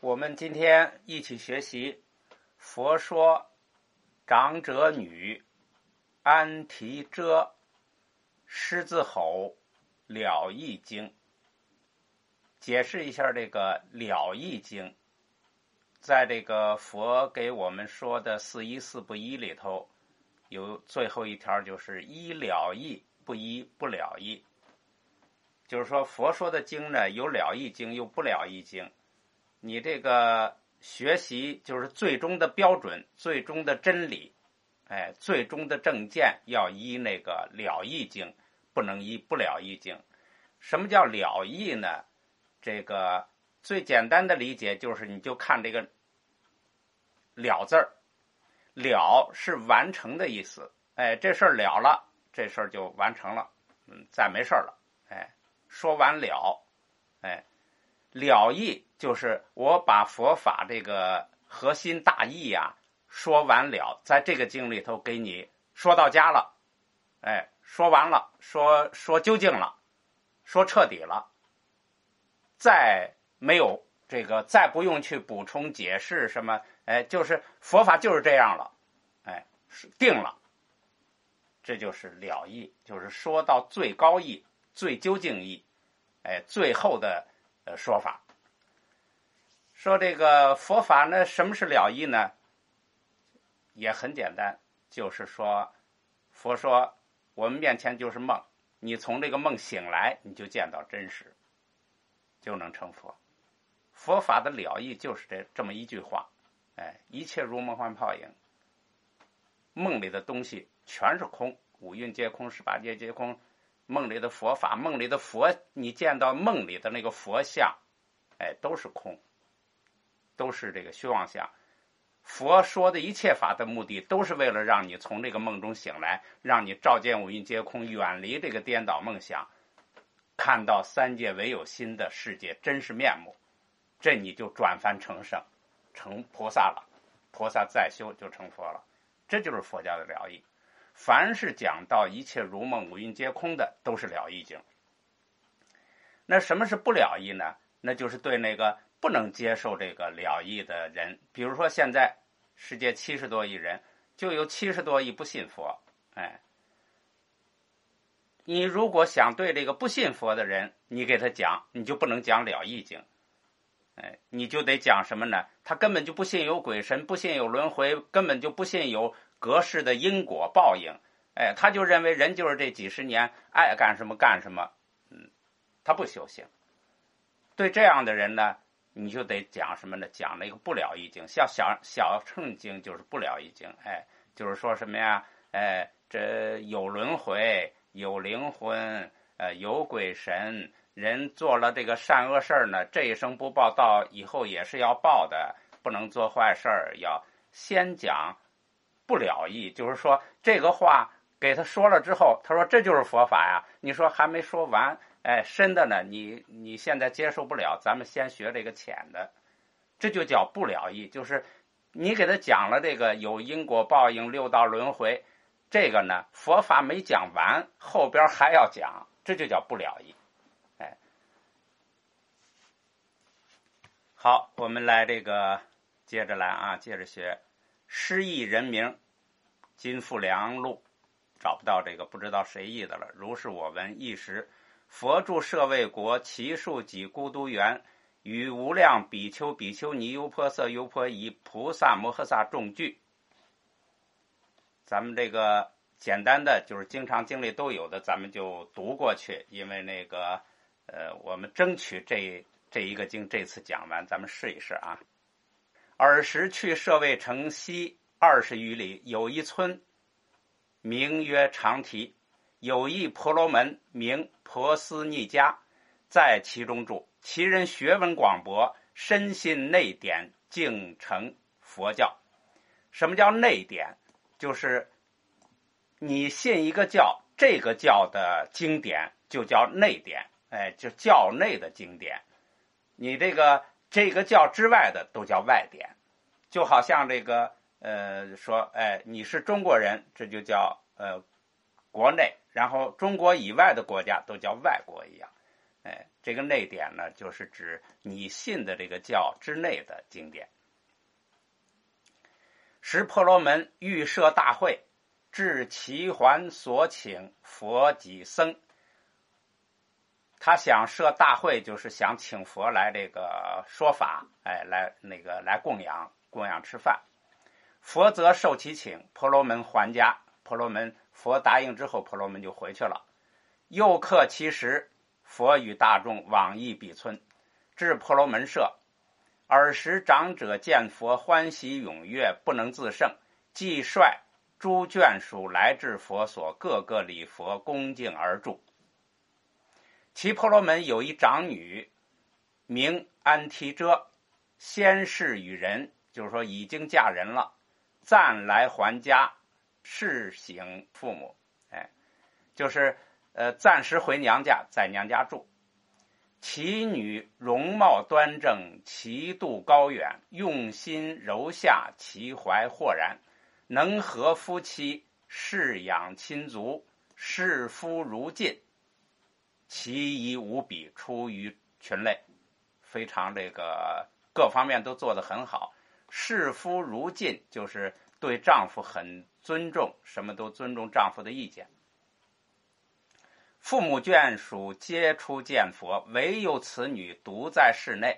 我们今天一起学习《佛说长者女安提遮狮子吼了义经》。解释一下这个了义经，在这个佛给我们说的四依四不依里头，有最后一条就是依了义，不依不了义。就是说佛说的经呢，有了义经，有不了义经。你这个学习就是最终的标准，最终的真理，最终的正见要依那个了义经，不能依不了义经。什么叫了义呢？这个最简单的理解就是，你就看这个了字儿，了是完成的意思，这事儿了了，这事儿就完成了，再没事儿了，说完了，了义就是我把佛法这个核心大义啊说完了，在这个经里头给你说到家了，说完了，说究竟了，说彻底了，再没有这个，再不用去补充解释什么，就是佛法就是这样了，定了，这就是了义，就是说到最高义、最究竟义，最后的说法。说这个佛法呢，什么是了义呢？也很简单，就是说佛说我们面前就是梦，你从这个梦醒来，你就见到真实，就能成佛。佛法的了义就是这么一句话，一切如梦幻泡影，梦里的东西全是空，五蕴皆空，十八界皆空。梦里的佛法，梦里的佛，你见到梦里的那个佛像，都是空，都是这个虚妄相。佛说的一切法的目的，都是为了让你从这个梦中醒来，让你照见五蕴皆空，远离这个颠倒梦想，看到三界唯有心的世界真实面目，这你就转凡成圣，成菩萨了，菩萨再修就成佛了。这就是佛教的了义。凡是讲到一切如梦五蕴皆空的，都是了义经。那什么是不了义呢？那就是对那个不能接受这个了义的人，比如说现在世界70多亿人，就有70多亿不信佛，你如果想对这个不信佛的人，你给他讲，你就不能讲了义经，你就得讲什么呢？他根本就不信有鬼神，不信有轮回，根本就不信有隔世的因果报应，他就认为人就是这几十年爱干什么干什么，他不修行。对这样的人呢，你就得讲什么呢？讲那个不了义经，像小乘经就是不了义经，就是说什么呀？这有轮回，有灵魂，有鬼神，人做了这个善恶事儿呢，这一生不报，到以后也是要报的，不能做坏事儿，要先讲不了义，就是说这个话给他说了之后，他说这就是佛法呀。你说还没说完，深的呢，你现在接受不了，咱们先学这个浅的，这就叫不了义。就是你给他讲了这个有因果报应、六道轮回，这个呢佛法没讲完，后边还要讲，这就叫不了义。好，我们来这个接着来啊，接着学。失译人名，金复良录，找不到这个，不知道谁译的了。如是我闻，一时佛住舍卫国，其数几孤独园，与无量比丘、比丘尼、优婆塞、优婆夷、菩萨摩诃萨众聚。咱们这个简单的就是经常经历都有的，咱们就读过去，因为那个我们争取这一个经这次讲完，咱们试一试啊。尔时去舍卫城西20余里，有一村，名曰长提，有一婆罗门，名婆斯匿迦，在其中住。其人学问广博，深信内典，敬成佛教。什么叫内典？就是你信一个教，这个教的经典就叫内典，就教内的经典。你这个教之外的都叫外典。就好像这个说你是中国人，这就叫国内，然后中国以外的国家都叫外国一样。 这个内典呢，就是指你信的这个教之内的经典。时婆罗门欲设大会，至齐桓所请佛及僧。他想设大会，就是想请佛来这个说法，来供养吃饭。佛则受其请，婆罗门还家。佛答应之后，婆罗门就回去了。又刻其时，佛与大众往诣彼村，至婆罗门舍。尔时长者见佛欢喜踊跃，不能自胜，即率诸眷属来至佛所，各个礼佛恭敬而住。其婆罗门有一长女，名安提遮，先世与人，就是说已经嫁人了，暂来还家，侍省父母，就是暂时回娘家，在娘家住。其女容貌端正，其度高远，用心柔下，其怀豁然，能和夫妻，侍养亲族，视夫如镜，其仪无比，出于群类，非常这个各方面都做得很好。视夫如镜，就是对丈夫很尊重，什么都尊重丈夫的意见。父母眷属皆出见佛，唯有此女独在室内。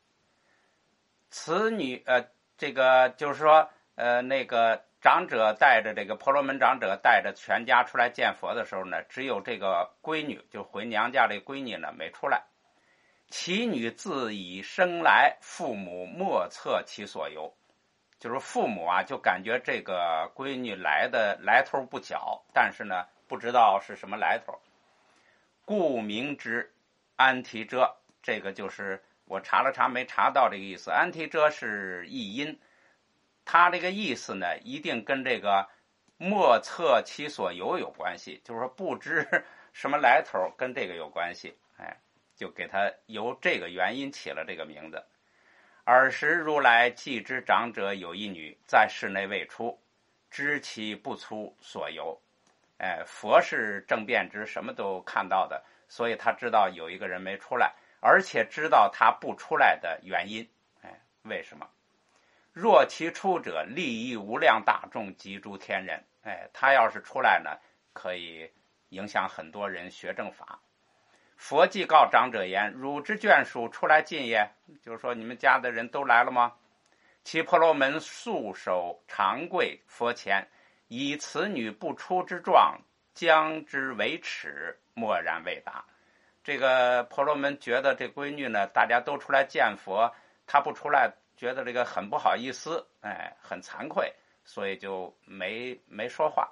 此女这个就是说那个长者带着这个婆罗门长者带着全家出来见佛的时候呢，只有这个闺女，就回娘家这闺女呢没出来。其女自以生来，父母莫测其所由，就是父母啊就感觉这个闺女来的来头不小，但是呢不知道是什么来头，故名之安提遮。这个就是我查了查没查到这个意思，安提遮是译音，它这个意思呢一定跟这个莫测其所由有关系，就是说不知什么来头跟这个有关系，就给他由这个原因起了这个名字。尔时如来既知长者有一女，在室内未出，知其不出所由。佛是正遍知，什么都看到的，所以他知道有一个人没出来，而且知道他不出来的原因。为什么？若其出者，利益无量大众及诸天人。他要是出来呢，可以影响很多人学正法。佛即告长者言：汝之眷属出来尽也，就是说你们家的人都来了吗？其婆罗门素手长跪佛前，以此女不出之状，将之为耻，默然未答。这个婆罗门觉得这闺女呢，大家都出来见佛，她不出来，觉得这个很不好意思，很惭愧，所以就没说话。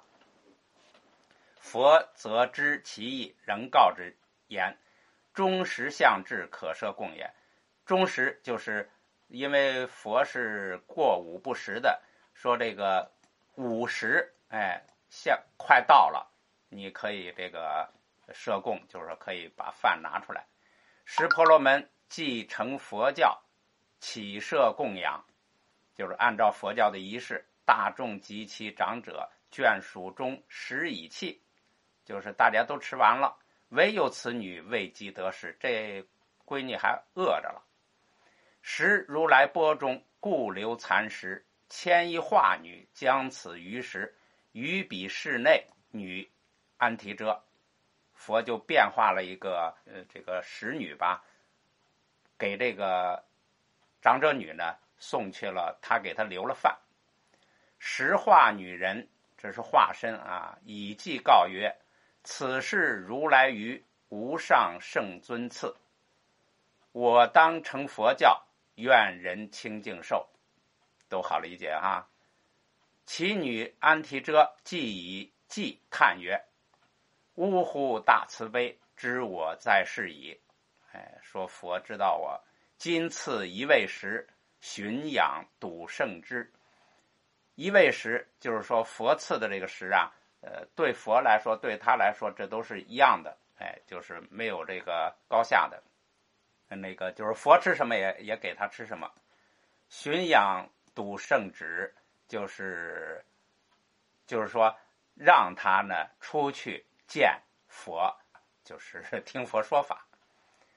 佛则知其意，仍告之言：终时相至，可设供也。终时就是因为佛是过午不食的，说这个午时快到了，你可以这个设供，就是说可以把饭拿出来。时婆罗门既成佛教，起设供养，就是按照佛教的仪式，大众及其长者眷属中食已弃，就是大家都吃完了，唯有此女未及得食，这闺女还饿着了。时如来钵中故留残食，牵一化女将此余食于彼室内女安提遮。佛就变化了一个这个使女吧，给这个长者女呢送去了，他给她留了饭。实化女人，这是化身啊，以记告曰：此事如来于无上圣尊赐，我当成佛教，愿人清净受。都好理解哈。其女安提遮既以记叹曰：呜呼大慈悲，知我在世矣。说佛知道我，今赐一味食，驯养笃圣之。一味食就是说佛赐的这个食啊，对佛来说，对他来说，这都是一样的，就是没有这个高下的。那个就是佛吃什么也给他吃什么。驯养笃圣旨，就是说让他呢出去见佛，就是听佛说法。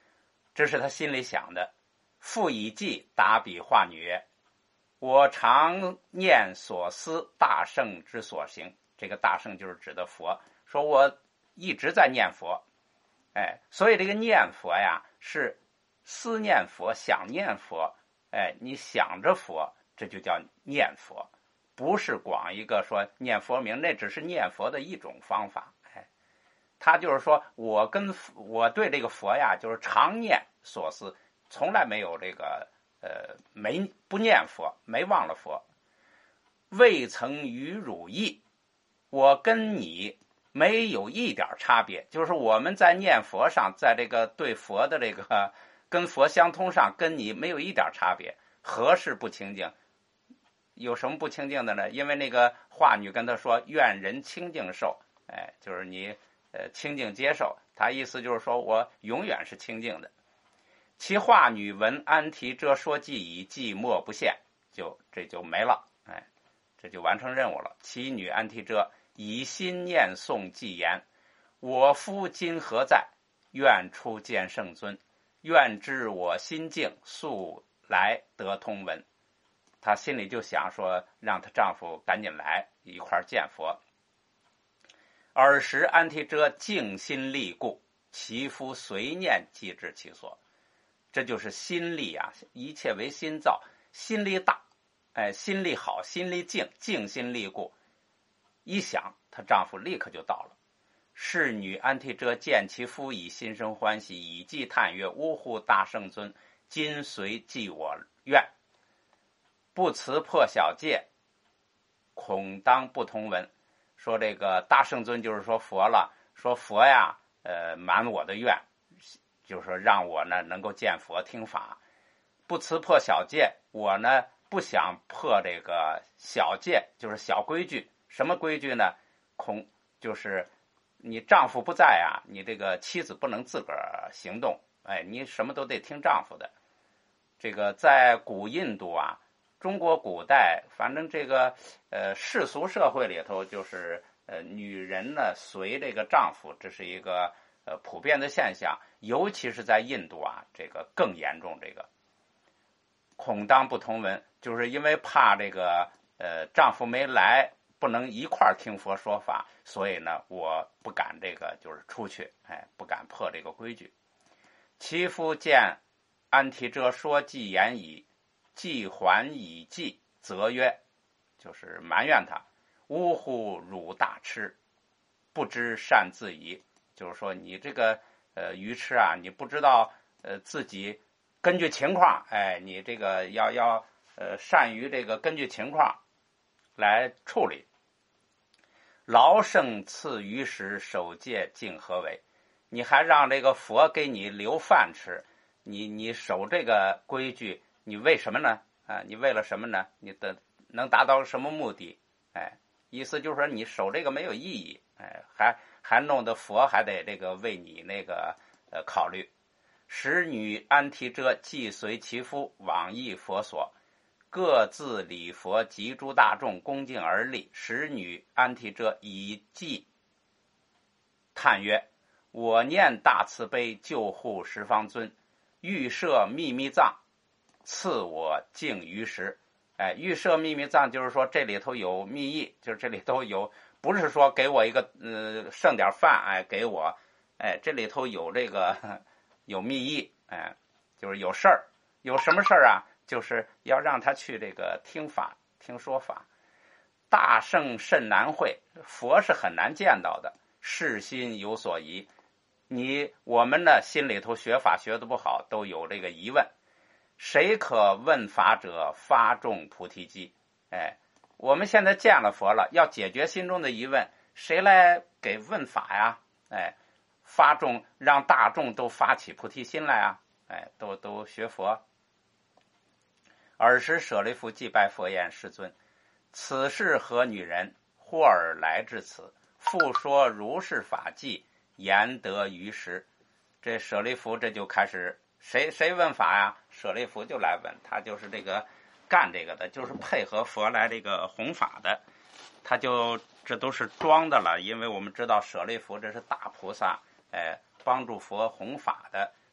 这是他心里想的。复以偈答彼化女曰：我常念所思大圣之所行。这个大圣就是指的佛，说我一直在念佛。所以这个念佛呀，是思念佛，想念佛。你想着佛，这就叫念佛，不是光一个说念佛名，那只是念佛的一种方法。他就是说我对这个佛呀，就是常念所思，从来没有这个不念佛，没忘了佛。未曾与汝异，我跟你没有一点差别，就是我们在念佛上，在这个对佛的这个跟佛相通上，跟你没有一点差别。何事不清净？有什么不清净的呢？因为那个化女跟他说，愿人清净受，就是你清净接受。他意思就是说我永远是清净的。其化女闻安提遮说偈已，寂默不现，这就没了。这就完成任务了。其女安提遮以心念诵偈言：我夫今何在？愿出见圣尊，愿知我心境，速来得通闻。她心里就想说，让她丈夫赶紧来一块见佛。尔时安提遮静心立故，其夫随念即至其所。这就是心力啊，一切为心造，心力大，心力好，心力静，静心立故。一想，她丈夫立刻就到了。是女安提遮见其夫以心生欢喜，以偈叹曰：呜呼，大圣尊，今随寄我愿，不辞破小戒，恐当不同闻。说这个大圣尊就是说佛了，说佛呀，满我的愿，就是说让我呢能够见佛听法。不辞破小戒，我呢不想破这个小戒，就是小规矩。什么规矩呢？就是你丈夫不在啊，你这个妻子不能自个儿行动，你什么都得听丈夫的。这个在古印度啊，中国古代，反正这个世俗社会里头，就是女人呢随这个丈夫，这是一个普遍的现象。尤其是在印度啊，这个更严重。这个恐当不同闻，就是因为怕这个丈夫没来，不能一块儿听佛说法，所以呢，我不敢这个就是出去，不敢破这个规矩。其夫见安提遮说偈言已，既还以偈，则曰，就是埋怨他：呜呼，汝大痴，不知善自已。就是说你这个愚痴啊，你不知道自己根据情况，你这个要善于这个根据情况来处理。劳圣赐于时，守戒竟何为？你还让这个佛给你留饭吃，你守这个规矩，你为什么呢？你为了什么呢？你能达到什么目的？意思就是说你守这个没有意义，还弄得佛还得这个为你那个考虑。使女安提遮既随其夫往诣佛所，各自礼佛及诸大众恭敬而立。使女安提遮以偈叹曰：我念大慈悲，救护十方尊，欲设秘密藏，赐我敬于时。预设秘密藏就是说这里头有密意，就是这里头有，不是说给我一个剩点饭，给我，这里头有这个有密意，就是有事儿。有什么事儿啊？就是要让他去这个听法，听说法。大圣甚难会，佛是很难见到的。世心有所疑，我们呢心里头学法学得不好，都有这个疑问。谁可问法者，发众菩提机。我们现在见了佛了，要解决心中的疑问，谁来给问法呀？发众，让大众都发起菩提心来啊！都学佛。尔时舍利弗即拜佛言：世尊，此是何女人？忽而来至此，复说如是法纪，言得于时。这舍利弗这就开始，谁问法呀？舍利弗就来问，他就是这个干这个的，就是配合佛来这个弘法的。这都是装的了，因为我们知道舍利弗这是大菩萨，帮助佛弘法的，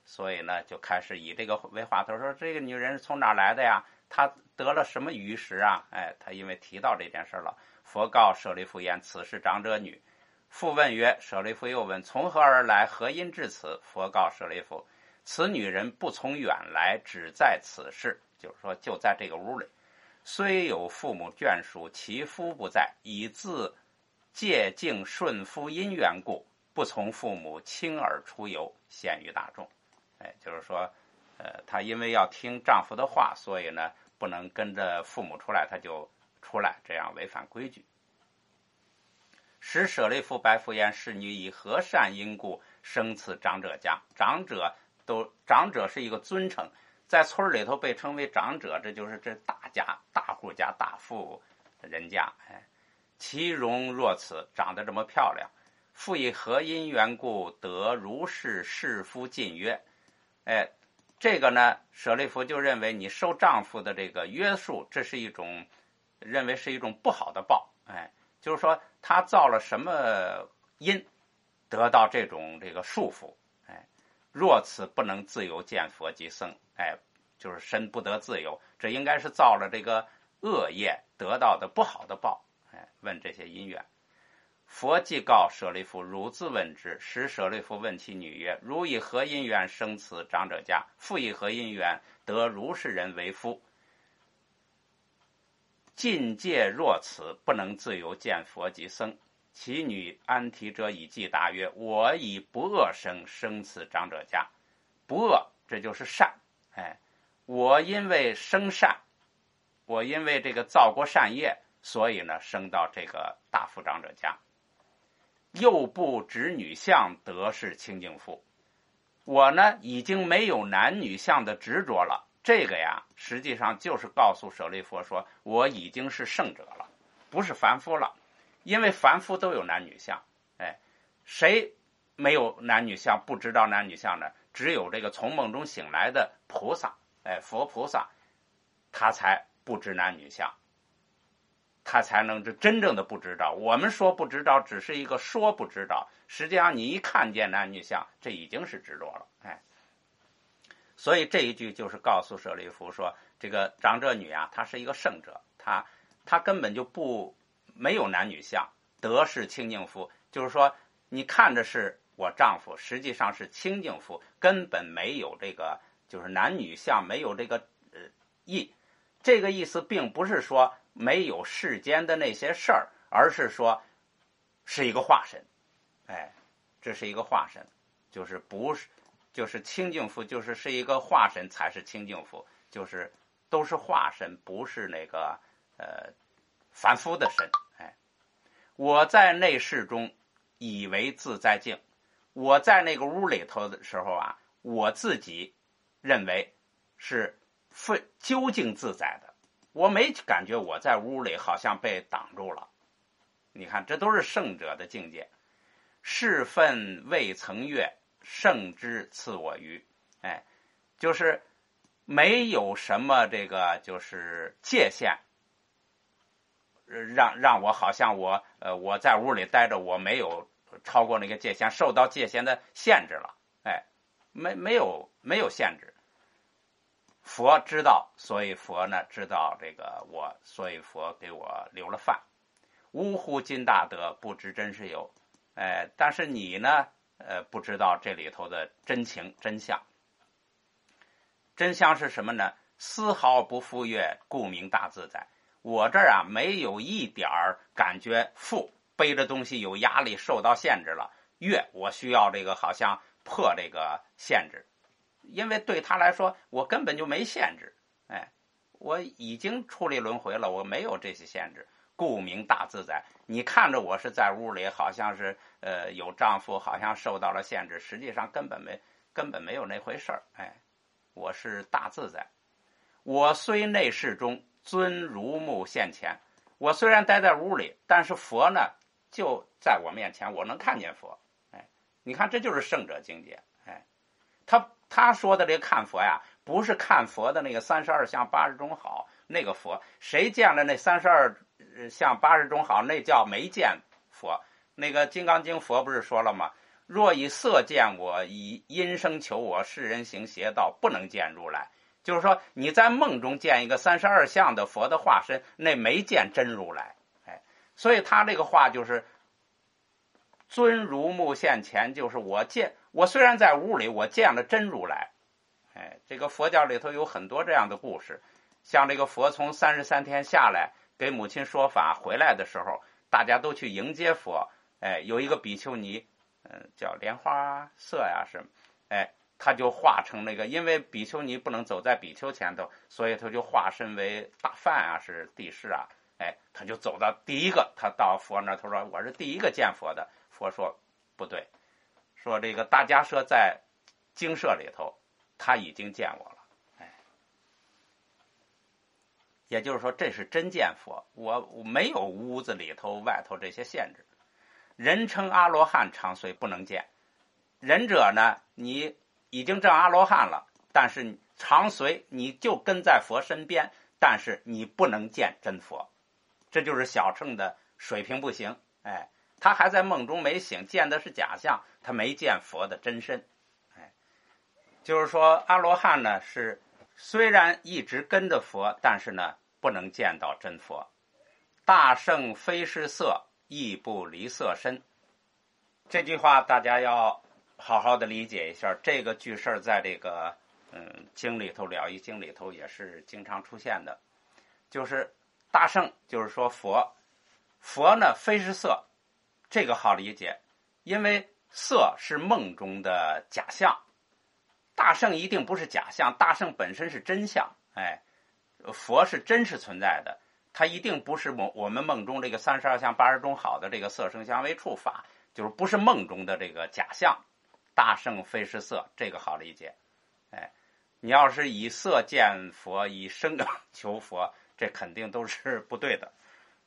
所以呢就开始以这个为话头，说这个女人是从哪来的呀？她得了什么鱼食啊？她因为提到这件事了。佛告舍利弗言：此是长者女。复问曰：舍利弗又问：从何而来？何因至此？佛告舍利弗：此女人不从远来，只在此室，就是说就在这个屋里。虽有父母眷属，其夫不在，以自借境顺夫因缘故，不从父母，轻而出游，显于大众。就是说，她因为要听丈夫的话，所以呢，不能跟着父母出来，她就出来，这样违反规矩。时舍利弗白复言：是女以何善因故生此长者家？长者是一个尊称，在村里头被称为长者，这就是这大家、大户家、大富人家。其容若此，长得这么漂亮，复以何因缘故得如是世夫禁约？这个呢，舍利弗就认为你受丈夫的这个约束，这是一种认为是一种不好的报。就是说他造了什么因，得到这个束缚。若此不能自由见佛及僧。就是身不得自由，这应该是造了这个恶业得到的不好的报。问这些因缘。佛即告舍利弗：汝自问之。时舍利弗问其女曰：汝以何因缘生此长者家？复以何因缘得如是人为夫？禁戒若此，不能自由见佛及僧。其女安提遮以记答曰：我以不恶生此长者家。不恶，这就是善。我因为生善，我因为这个造过善业，所以呢生到这个大富长者家。又不执女相，得是清净夫。我呢已经没有男女相的执着了。这个呀，实际上就是告诉舍利弗说，我已经是圣者了，不是凡夫了。因为凡夫都有男女相，谁没有男女相，不知道男女相呢？只有这个从梦中醒来的菩萨，佛菩萨，他才不知男女相，他才能真正的不知道。我们说不知道，只是一个说不知道，实际上你一看见男女相，这已经是执着了。所以这一句就是告诉舍利弗说，这个长者女啊，她是一个圣者，她根本就没有男女相，得是清净夫，就是说你看着是我丈夫，实际上是清净夫，根本没有这个就是男女相，没有这个意。这个意思并不是说没有世间的那些事儿，而是说是一个化身。这是一个化身，就是不是就是清净夫，是一个化身才是清净夫，就是都是化身，不是那个凡夫的身。我在内室中以为自在境，我在那个屋里头的时候啊，我自己认为是究竟自在的，我没感觉我在屋里好像被挡住了。你看，这都是圣者的境界。世分未曾越，圣之赐我于。就是没有什么这个就是界限，让我好像我在屋里待着，我没有超过那个界限，受到界限的限制了。没有限制。佛知道，所以佛呢知道这个我，所以佛给我留了饭。呜呼，今大德，不知真实有。但是你呢，不知道这里头的真情真相。真相是什么呢？丝毫不负越，故名大自在。我这儿啊，没有一点儿感觉负，背着东西有压力，受到限制了。越，我需要这个好像破这个限制，因为对他来说，我根本就没限制。我已经出离轮回了，我没有这些限制。故名大自在。你看着我是在屋里，好像是有丈夫，好像受到了限制，实际上根本没有那回事儿。我是大自在。我虽内室中，尊如木现前。我虽然待在屋里，但是佛呢就在我面前，我能看见佛。你看，这就是圣者境界。他说的这个看佛呀，不是看佛的那个32相80种好那个佛，谁见了那32相80种好，那叫没见佛。那个《金刚经》佛不是说了吗？ 若以色见我，以因声求我，世人行邪道，不能见如来。就是说你在梦中见一个32相的佛的化身，那没见真如来。所以他这个话就是尊如目现前，就是我虽然在屋里，我见了真如来。这个佛教里头有很多这样的故事，像这个佛从33天下来给母亲说法回来的时候，大家都去迎接佛。有一个比丘尼，叫莲花色呀什么，他就化成那个，因为比丘尼不能走在比丘前头，所以他就化身为大梵啊，是帝释啊。他就走到第一个，他到佛那儿，他说我是第一个见佛的。佛说不对，说这个大迦舍在精舍里头，他已经见我了。也就是说这是真见佛，我没有屋子里头外头这些限制。人称阿罗汉，常随不能见。人者呢，你已经证阿罗汉了，但是常随你就跟在佛身边，但是你不能见真佛。这就是小乘的水平不行。他还在梦中没醒，见的是假象，他没见佛的真身。就是说阿罗汉呢是虽然一直跟着佛，但是呢不能见到真佛。大圣非是色，亦不离色身。这句话大家要好好的理解一下。这个句式在这个经里头，了义经里头也是经常出现的。就是大圣就是说佛呢非是色，这个好理解，因为色是梦中的假象，大圣一定不是假象，大圣本身是真相。佛是真实存在的，它一定不是我们梦中这个32相80种好的这个色声香味触法，就是不是梦中的这个假象。大圣非是色，这个好理解。你要是以色见佛，以声求佛，这肯定都是不对的，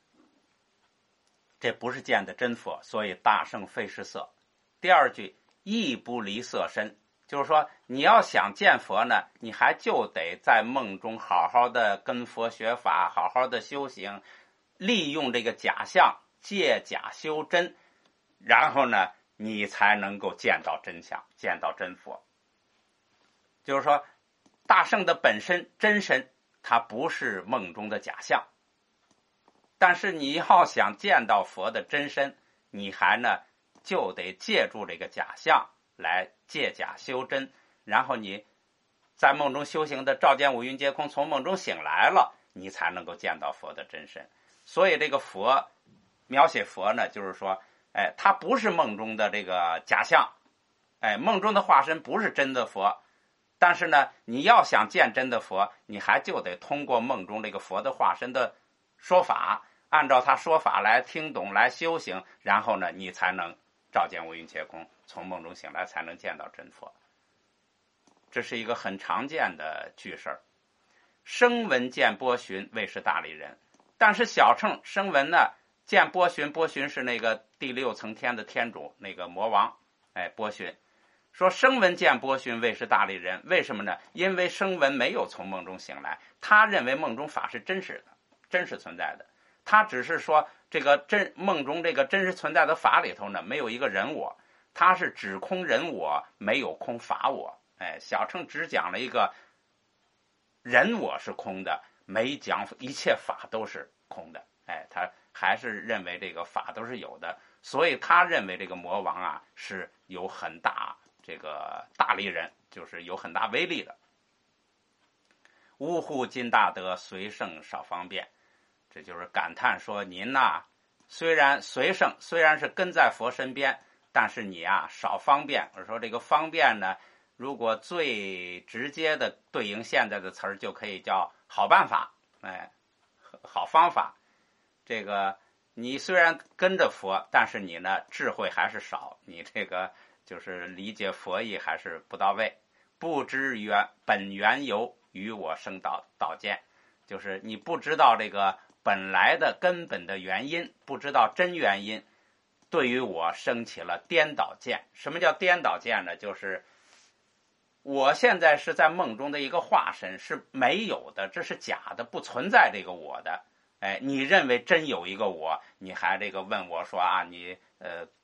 这不是见的真佛。所以大圣非是色。第二句亦不离色身，就是说你要想见佛呢，你还就得在梦中好好的跟佛学法，好好的修行，利用这个假象，借假修真，然后呢你才能够见到真相，见到真佛。就是说大圣的本身真身，它不是梦中的假象，但是你要想见到佛的真身，你还呢就得借助这个假象来借假修真，然后你在梦中修行的照见五蕴皆空，从梦中醒来了，你才能够见到佛的真身。所以这个佛描写佛呢，就是说它不是梦中的这个假象，梦中的化身不是真的佛，但是呢你要想见真的佛，你还就得通过梦中这个佛的化身的说法，按照他说法来听懂，来修行，然后呢你才能照见五蕴皆空，从梦中醒来，才能见到真佛。这是一个很常见的句式。声闻见波旬，谓是大力人。但是小乘声闻呢见波旬，波旬是那个第6层天的天主，那个魔王。波旬说声闻见波旬，谓是大力人。为什么呢？因为声闻没有从梦中醒来，他认为梦中法是真实的，真实存在的。他只是说这个梦中这个真实存在的法里头呢，没有一个人我，他是只空人我，没有空法我。小乘只讲了一个人我是空的，没讲一切法都是空的。他还是认为这个法都是有的，所以他认为这个魔王啊是有很大这个大力人，就是有很大威力的。呜呼，今大德，随圣少方便。这就是感叹说您呐，虽然随圣，虽然是跟在佛身边，但是你啊少方便。我说这个方便呢，如果最直接的对应现在的词儿，就可以叫好办法，好方法。这个你虽然跟着佛，但是你呢智慧还是少，你这个就是理解佛意还是不到位。不知本缘由，与我生道见，就是你不知道这个本来的根本的原因，不知道真原因，对于我升起了颠倒见。什么叫颠倒见呢？就是我现在是在梦中的一个化身，是没有的，这是假的，不存在这个我的。你认为真有一个我，你还这个问我说啊，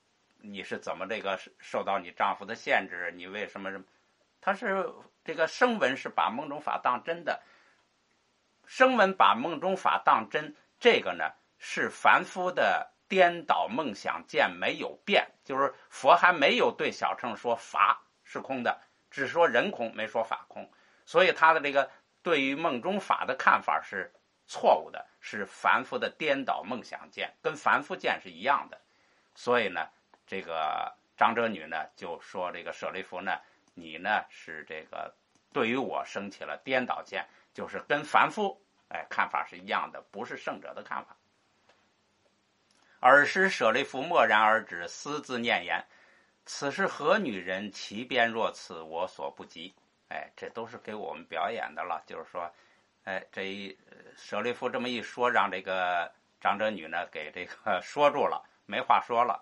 你是怎么这个受到你丈夫的限制？你为什么？他是这个声闻是把梦中法当真的，声闻把梦中法当真，这个呢是凡夫的颠倒梦想见没有变，就是佛还没有对小乘说法是空的，只说人空，没说法空，所以他的这个对于梦中法的看法是错误的，是凡夫的颠倒梦想见，跟凡夫见是一样的。所以呢，这个长者女呢就说这个舍利弗呢，你呢是这个对于我升起了颠倒见，就是跟凡夫看法是一样的，不是圣者的看法。尔时舍利弗默然而止，思自念言：此是何女人？其变若此，我所不及。这都是给我们表演的了，就是说，这舍利弗这么一说，让这个长者女呢给这个说住了，没话说了。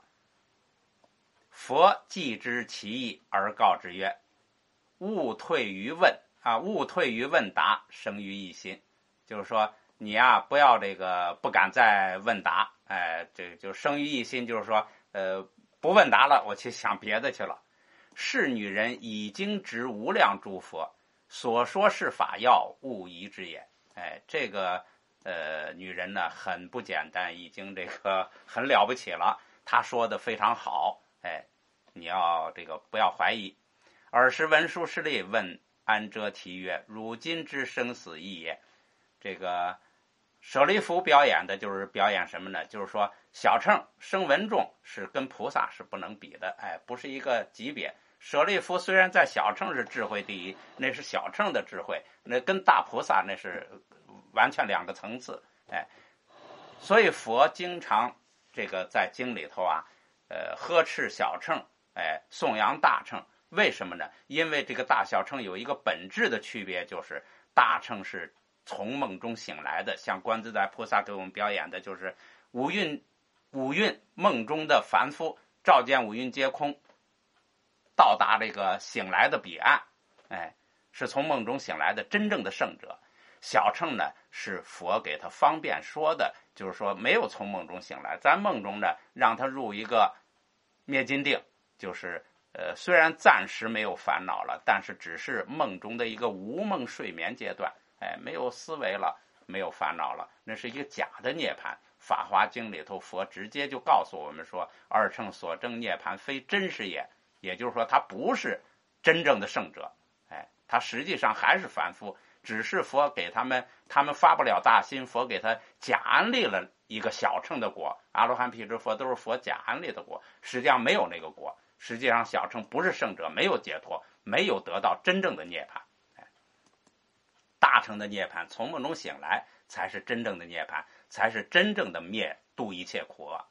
佛既知其意，而告之曰：勿退于问勿退于问答，生于一心。就是说你不要这个不敢再问答，这就生于一心，就是说不问答了，我去想别的去了。是女人已经值无量诸佛，所说是法要，勿疑之也。这个女人呢很不简单，已经这个很了不起了，她说的非常好，你要这个不要怀疑。尔时文殊师利问安遮提曰：汝今之生死义也。这个舍利弗表演的就是表演什么呢？就是说小乘声闻众是跟菩萨是不能比的，不是一个级别。舍利弗虽然在小乘是智慧第一，那是小乘的智慧，那跟大菩萨那是完全两个层次。所以佛经常这个在经里头呵斥小乘，颂扬大乘。为什么呢？因为这个大小乘有一个本质的区别，就是大乘是从梦中醒来的，像观自在菩萨给我们表演的就是五蕴梦中的凡夫照见五蕴皆空，到达这个醒来的彼岸，是从梦中醒来的真正的圣者。小乘呢是佛给他方便说的，就是说没有从梦中醒来，在梦中呢让他入一个灭尽定，就是虽然暂时没有烦恼了，但是只是梦中的一个无梦睡眠阶段，没有思维了，没有烦恼了，那是一个假的涅槃。法华经里头佛直接就告诉我们说，二乘所证涅槃非真实也，也就是说他不是真正的圣者，他实际上还是凡夫，只是佛给他们发不了大心，佛给他假安利了一个小乘的果，阿罗汉辟支佛都是佛假安利的果，实际上没有那个果。实际上小乘不是圣者，没有解脱，没有得到真正的涅槃。大乘的涅槃从梦中醒来才是真正的涅槃，才是真正的灭度一切苦厄。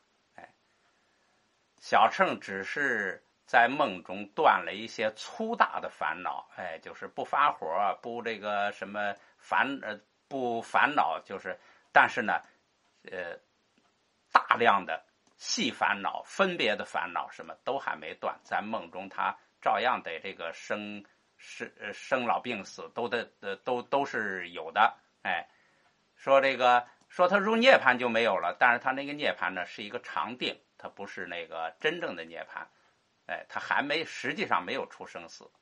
小乘只是在梦中断了一些粗大的烦恼，就是不发火，不这个什么不烦恼，就是但是呢大量的细烦恼、分别的烦恼什么都还没断，在梦中他照样得这个生老病死都是有的。说这个说他入涅槃就没有了，但是他那个涅槃呢是一个常定，他不是那个真正的涅槃，他实际上没有出生死。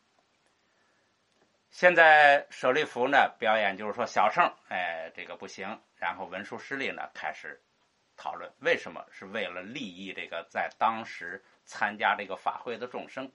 现在舍利弗呢表演就是说小乘这个不行，然后文殊师利呢开始讨论为什么，是为了利益这个在当时参加这个法会的众生。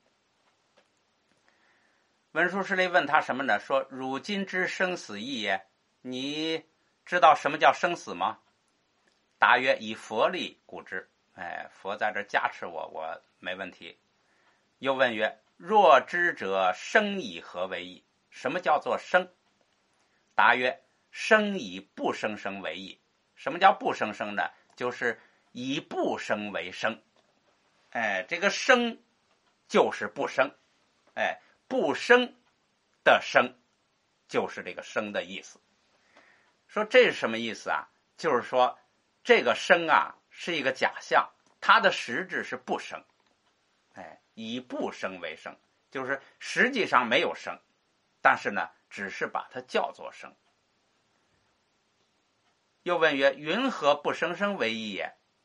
文殊师利问他什么呢？说汝今之生死义也，你知道什么叫生死吗？答曰：以佛力故知。佛在这加持我没问题。又问曰：若知者生以何为义？什么叫做生？答曰：生以不生生为义。什么叫不生生呢？就是以不生为生。这个生就是不生，不生的生就是这个生的意思。说这是什么意思啊？就是说这个生是一个假象，它的实质是不生，以不生为生，就是实际上没有生，但是呢只是把它叫做生。又问曰：云何不生生为义也？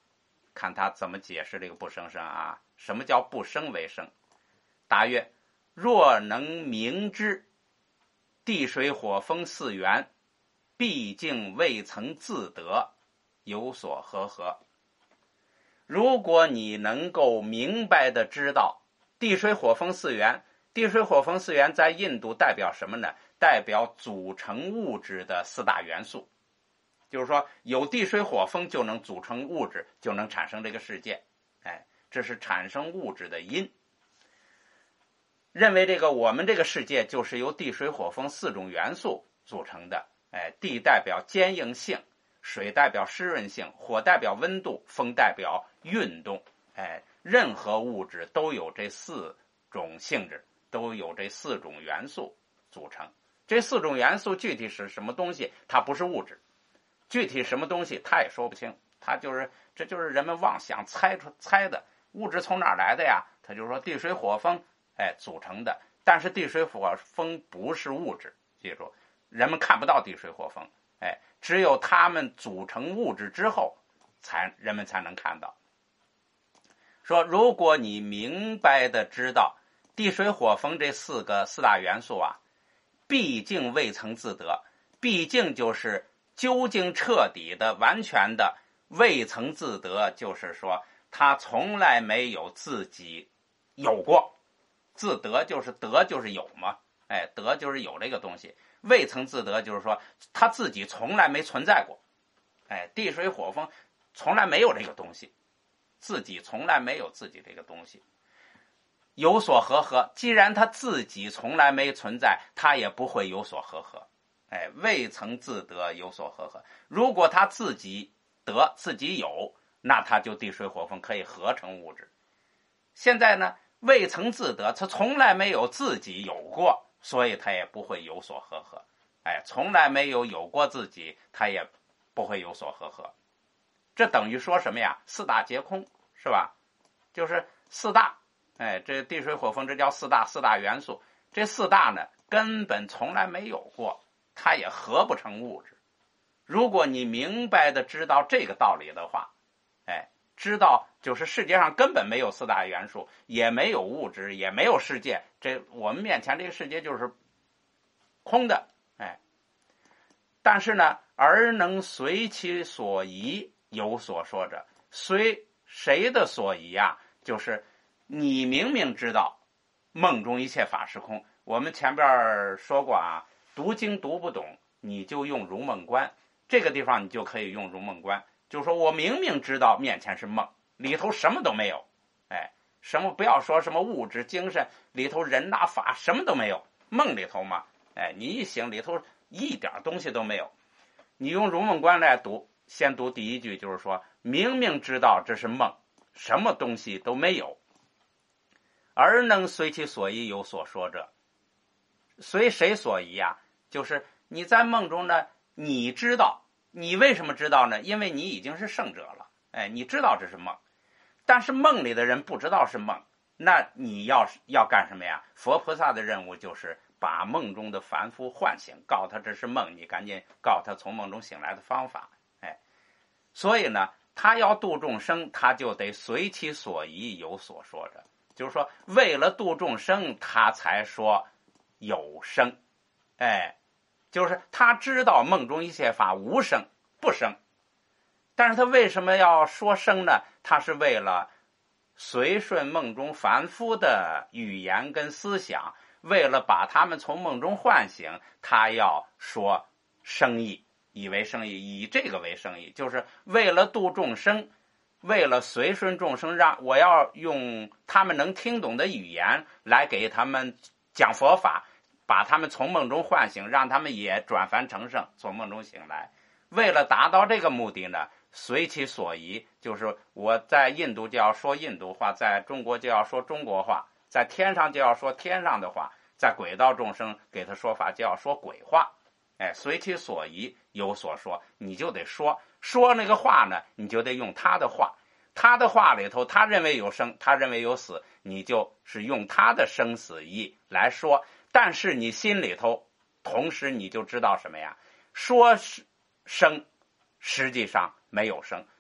看他怎么解释这个不生生啊？什么叫不生为生？答曰：若能明之，地水火风四元毕竟未曾自得，有所合。如果你能够明白的知道地水火风四元，地水火风四元在印度代表什么呢？代表组成物质的四大元素。就是说有地水火风就能组成物质，就能产生这个世界。这是产生物质的因。认为我们这个世界就是由地水火风四种元素组成的。地代表坚硬性，水代表湿润性，火代表温度，风代表运动。任何物质都有这四种性质，都有这四种元素组成。这四种元素具体是什么东西，它不是物质。具体什么东西他也说不清，这就是人们妄想猜的。物质从哪儿来的呀？他就说地水火风组成的，但是地水火风不是物质，记住，人们看不到地水火风，只有他们组成物质之后，人们才能看到。说如果你明白的知道地水火风这四大元素啊，毕竟未曾自得，毕竟就是究竟彻底的完全的未曾自得，就是说他从来没有自己有过。自得就是得就是有嘛，得就是有这个东西。未曾自得就是说他自己从来没存在过。地水火风从来没有这个东西，自己从来没有自己这个东西。有所合，既然他自己从来没存在，他也不会有所合。未曾自得有所合。如果他自己得自己有，那他就地水火风可以合成物质。现在呢，未曾自得，他从来没有自己有过，所以他也不会有所合。从来没有过自己，他也不会有所合。这等于说什么呀？四大皆空，是吧？就是四大，这地水火风这叫四大元素。这四大呢，根本从来没有过，它也合不成物质。如果你明白的知道这个道理的话，知道就是世界上根本没有四大元素，也没有物质，也没有世界，我们面前这个世界就是空的。但是呢，而能随其所宜有所说者，随谁的所宜啊？就是你明明知道梦中一切法是空。我们前边说过啊，读经读不懂，你就用如梦观。这个地方你就可以用如梦观，就是说我明明知道面前是梦，里头什么都没有。什么不要说什么物质精神，里头人呐法什么都没有。梦里头嘛，你一醒里头一点东西都没有。你用如梦观来读，先读第一句，就是说明明知道这是梦，什么东西都没有，而能随其所宜有所说者。随谁所宜啊？就是你在梦中呢，你知道，你为什么知道呢？因为你已经是圣者了，你知道这是梦，但是梦里的人不知道是梦，那你要干什么呀？佛菩萨的任务就是把梦中的凡夫唤醒，告诉他这是梦，你赶紧告诉他从梦中醒来的方法。所以呢，他要度众生，他就得随其所宜有所说者，就是说为了度众生，他才说有生。就是他知道梦中一切法无生不生，但是他为什么要说生呢？他是为了随顺梦中凡夫的语言跟思想，为了把他们从梦中唤醒，他要说生意，以为生意，以这个为生意，就是为了度众生，为了随顺众生，让我要用他们能听懂的语言来给他们讲佛法，把他们从梦中唤醒，让他们也转凡成圣，从梦中醒来。为了达到这个目的呢，随其所宜，就是我在印度就要说印度话，在中国就要说中国话，在天上就要说天上的话，在轨道众生给他说法就要说鬼话。随其所宜有所说，你就得说那个话呢，你就得用他的话，他的话里头他认为有生，他认为有死，你就是用他的生死意来说，但是你心里头同时你就知道什么呀？说生实际上没有生，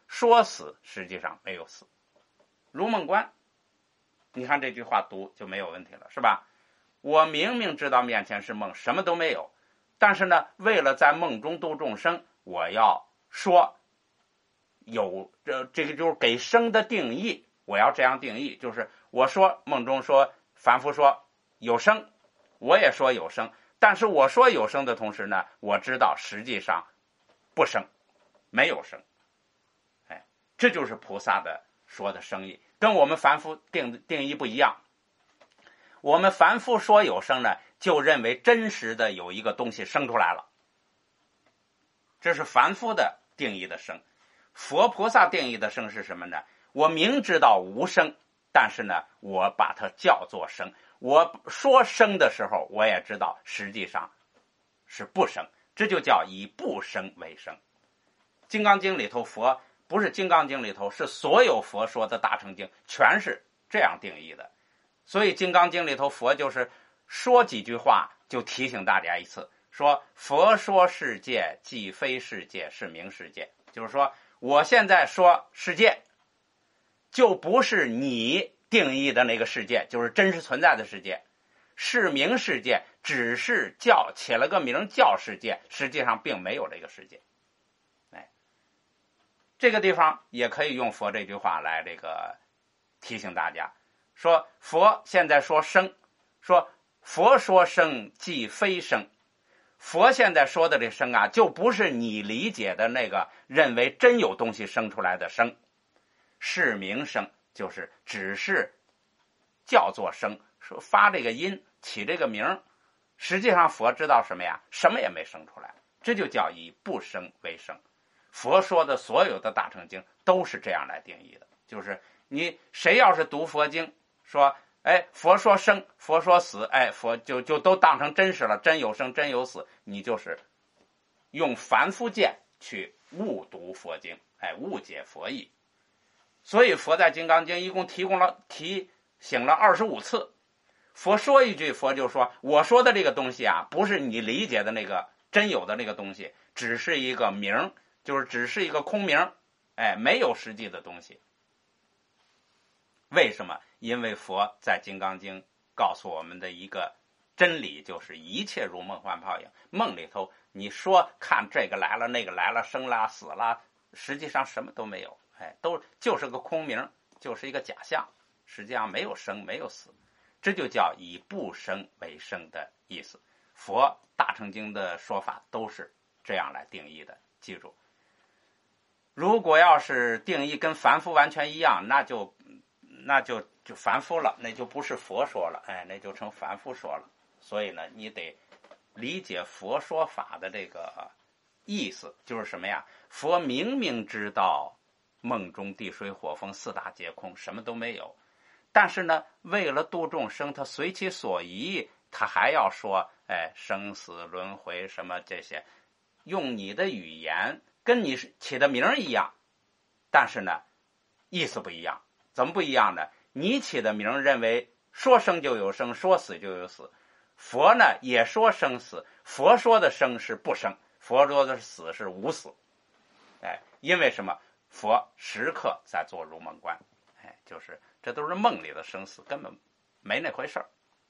说死实际上没有死。如梦观，你看这句话读就没有问题了，是吧？我明明知道面前是梦，什么都没有，但是呢，为了在梦中度众生，我要说有这个就是给生的定义，我要这样定义，就是我说梦中说凡夫说有生，我也说有生，但是我说有生的同时呢，我知道实际上不生，没有生。哎，这就是菩萨的说的生意，跟我们凡夫定义不一样。我们凡夫说有生呢，就认为真实的有一个东西生出来了，这是凡夫的定义的生。佛菩萨定义的生是什么呢？我明知道无生，但是呢，我把它叫做生。我说生的时候，我也知道实际上是不生，这就叫以不生为生。金刚经里头佛不是金刚经里头，是所有佛说的大乘经全是这样定义的。所以金刚经里头佛就是说几句话就提醒大家一次，说佛说世界既非世界，是名世界。就是说我现在说世界就不是你定义的那个世界，就是真实存在的世界，是名世界，只是起了个名叫世界，实际上并没有这个世界。哎，这个地方也可以用佛这句话来提醒大家，说佛现在说生，说佛说生即非生，佛现在说的这生啊，就不是你理解的那个认为真有东西生出来的生，是名生，就是只是叫做生，说发这个音起这个名，实际上佛知道什么呀？什么也没生出来，这就叫以不生为生。佛说的所有的大乘经都是这样来定义的，就是你谁要是读佛经说，哎，佛说生，佛说死，哎，佛就都当成真实了，真有生，真有死，你就是用凡夫见去误读佛经，哎，误解佛意。所以佛在《金刚经》一共提醒了25次。佛说一句，佛就说我说的这个东西啊，不是你理解的那个真有的那个东西，只是一个名，就是只是一个空名，哎，没有实际的东西。为什么？因为佛在《金刚经》告诉我们的一个真理，就是一切如梦幻泡影。梦里头你说看这个来了那个来了，生了死了，实际上什么都没有，哎，就是个空名，就是一个假象，实际上没有生没有死，这就叫以不生为生的意思。佛大乘经的说法都是这样来定义的，记住。如果要是定义跟凡夫完全一样，那就凡夫了，那就不是佛说了，哎，那就成凡夫说了。所以呢，你得理解佛说法的这个意思，就是什么呀？佛明明知道梦中地水火风四大皆空，什么都没有，但是呢，为了度众生，他随其所宜，他还要说，哎，生死轮回什么这些，用你的语言跟你起的名一样，但是呢，意思不一样。怎么不一样呢？你起的名认为说生就有生，说死就有死。佛呢也说生死，佛说的生是不生，佛说的死是无死。哎，因为什么？佛时刻在做如梦观，哎，就是这都是梦里的生死，根本没那回事儿。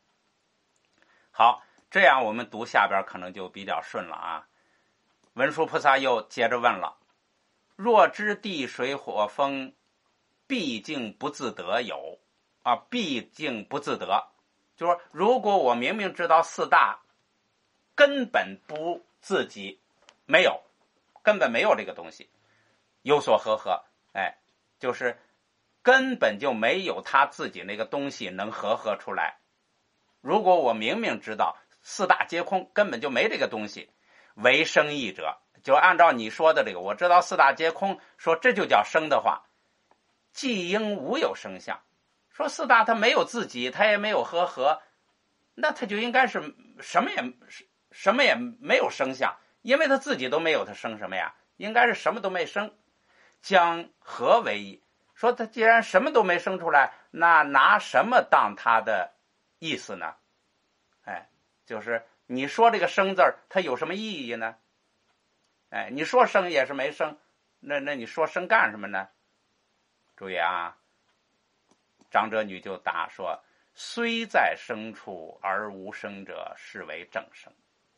好，这样我们读下边可能就比较顺了啊。文殊菩萨又接着问了：若知地水火风毕竟不自得有啊，毕竟不自得，就是说如果我明明知道四大根本不自己没有，根本没有这个东西，有所合合，哎，就是根本就没有他自己那个东西能合合出来。如果我明明知道四大皆空，根本就没这个东西，为生义者，就按照你说的这个，我知道四大皆空，说这就叫生的话，既应无有生相。说四大它没有自己，它也没有合，那它就应该是什么也没有生相，因为它自己都没有，它生什么呀？应该是什么都没生。将何为义？说它既然什么都没生出来，那拿什么当它的意思呢？哎，就是你说这个生字儿，它有什么意义呢？哎，你说生也是没生， 那你说生干什么呢？注意啊，长者女就答说：虽在生处而无生者，是为正生。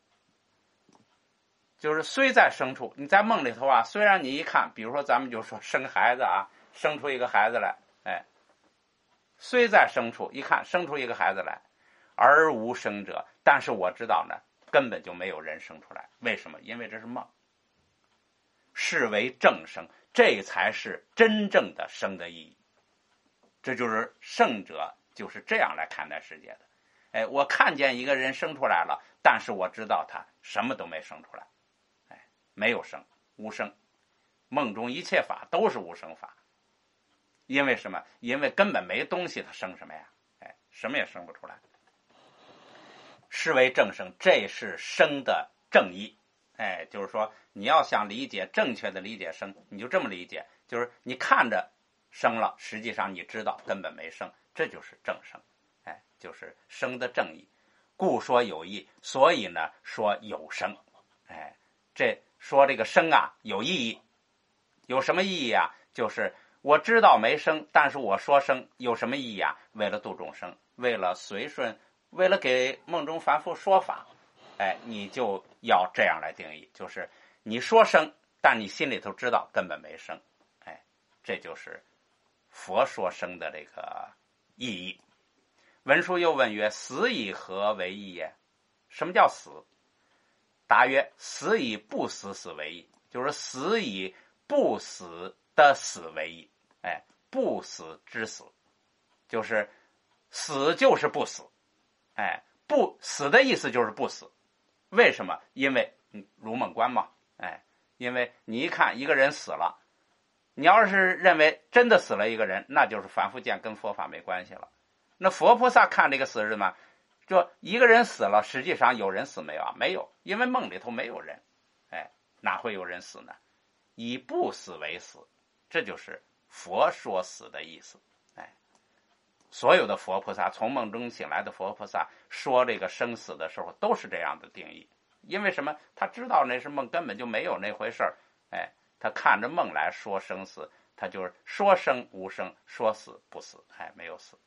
就是虽在生处，你在梦里头啊，虽然你一看，比如说咱们就说生孩子啊，生出一个孩子来，虽在生处，一看生出一个孩子来，而无生者，但是我知道呢，根本就没有人生出来。为什么？因为这是梦，是为正生，这才是真正的生的意义。这就是圣者就是这样来看待世界的。我看见一个人生出来了，但是我知道他什么都没生出来，没有生，无生。梦中一切法都是无生法。因为什么？因为根本没东西，它生什么呀？什么也生不出来。是为正生，这是生的正义。就是说你要想理解正确的理解生，你就这么理解，就是你看着生了，实际上你知道根本没生，这就是正生。就是生的正义。故说有义，所以呢说有生。这说这个生啊有意义，有什么意义啊？就是我知道没生，但是我说生有什么意义啊？为了度众生，为了随顺，为了给梦中凡夫说法，你就要这样来定义，就是你说生，但你心里头知道根本没生，这就是佛说生的这个意义。文殊又问曰：死以何为义也？什么叫死？答曰：死以不死死为义，就是死以不死的死为义。不死之死，就是死就是不死。不死的意思就是不死。为什么？因为如梦观嘛。因为你一看一个人死了，你要是认为真的死了一个人，那就是凡夫见，跟佛法没关系了。那佛菩萨看这个死是什么？就一个人死了，实际上有人死没有啊？没有，因为梦里头没有人。哪会有人死呢？以不死为死，这就是佛说死的意思。所有的佛菩萨，从梦中醒来的佛菩萨说这个生死的时候都是这样的定义。因为什么？他知道那是梦，根本就没有那回事儿。他看着梦来说生死，他就是说生无生，说死不死，没有死。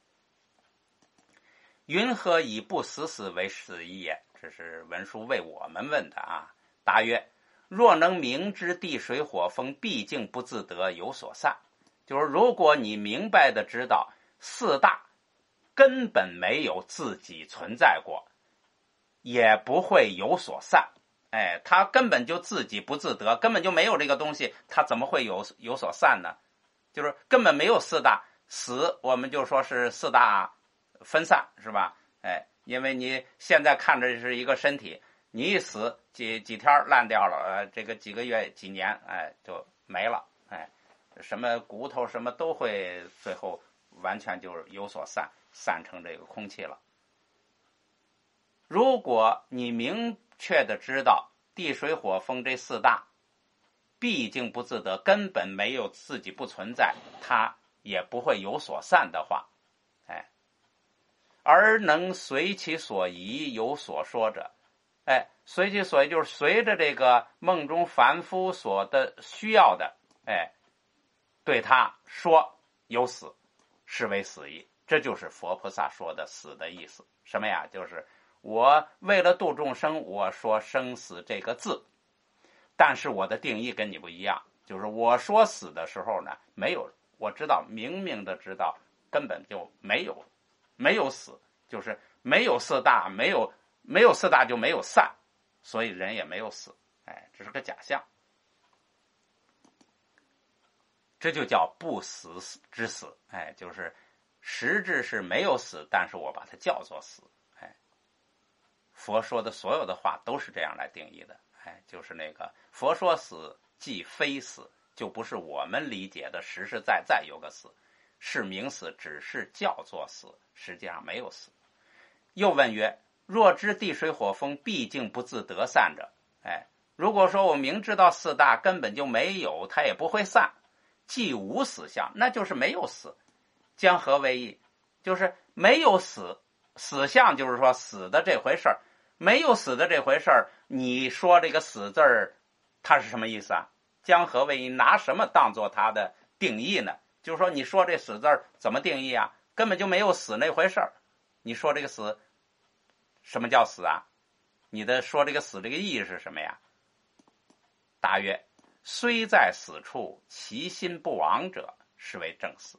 云何以不死死为死义也？这是文殊为我们问的啊。答曰：若能明知地水火风毕竟不自得，有所散。就是如果你明白的知道四大根本没有自己存在过，也不会有所散。他根本就自己不自得，根本就没有这个东西，他怎么会有所散呢？就是根本没有四大。死我们就说是四大分散，是吧？因为你现在看着是一个身体，你一死几天烂掉了，这个几个月几年，就没了。什么骨头什么都会最后完全就有所散成这个空气了。如果你明确的知道地水火风这四大毕竟不自得，根本没有自己不存在，它也不会有所散的话，而能随其所宜有所说者，随其所宜就是随着这个梦中凡夫所的需要的，对他说有死，是为死义。这就是佛菩萨说的死的意思。什么呀？就是我为了度众生，我说生死这个字，但是我的定义跟你不一样，就是我说死的时候呢，没有，我知道明明的知道根本就没有死，就是没有四大，没有四大就没有散，所以人也没有死。这是个假象。这就叫不死之死。就是实质是没有死，但是我把它叫做死。佛说的所有的话都是这样来定义的。就是那个佛说死即非死，就不是我们理解的实实在在有个死，是名死，只是叫做死，实际上没有死。又问曰：若知地水火风毕竟不自得散者，如果说我明知道四大根本就没有，它也不会散，即无死相，那就是没有死。将何为义？就是没有死，死相就是说死的这回事儿，没有死的这回事儿，你说这个死字儿，它是什么意思啊？ 将何谓一？拿什么当做它的定义呢？就是说，你说这死字儿怎么定义啊？根本就没有死那回事儿。你说这个死，什么叫死啊？你的说这个死这个意义是什么呀？答曰：虽在死处，其心不亡者，是为正死。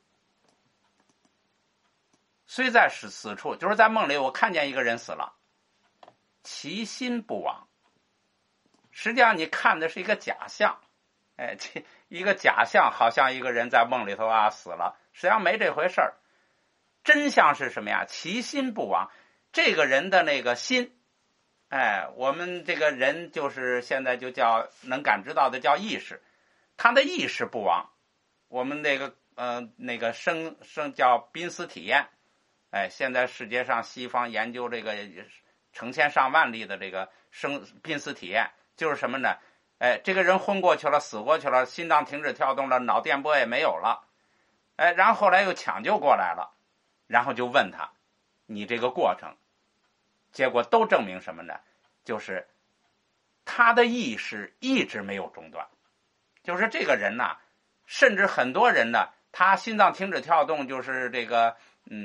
虽在死处，就是在梦里我看见一个人死了，其心不亡。实际上你看的是一个假象，一个假象，好像一个人在梦里头啊死了，实际上没这回事儿。真相是什么呀？其心不亡。这个人的那个心，我们这个人就是现在就叫能感知到的叫意识，他的意识不亡。我们那个生叫濒死体验，现在世界上西方研究这个成千上万例的这个濒死体验，就是什么呢？这个人昏过去了，死过去了，心脏停止跳动了，脑电波也没有了，然后后来又抢救过来了，然后就问他，你这个过程，结果都证明什么呢？就是他的意识一直没有中断。就是这个人呐，甚至很多人呢，他心脏停止跳动，就是这个，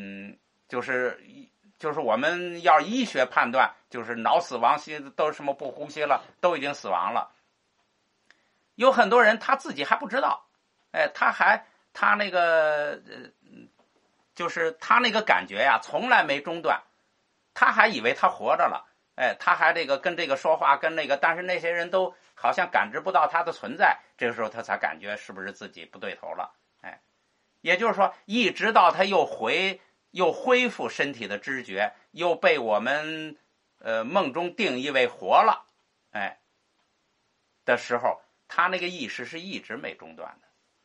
就是我们要医学判断，就是脑死亡，心都什么不呼吸了，都已经死亡了。有很多人他自己还不知道，他那个就是他那个感觉呀，从来没中断，他还以为他活着了，他还这个跟这个说话，跟那个，但是那些人都好像感知不到他的存在，这个时候他才感觉是不是自己不对头了，也就是说，一直到他又恢复身体的知觉，又被我们梦中定义为活了，的时候，他那个意识是一直没中断的。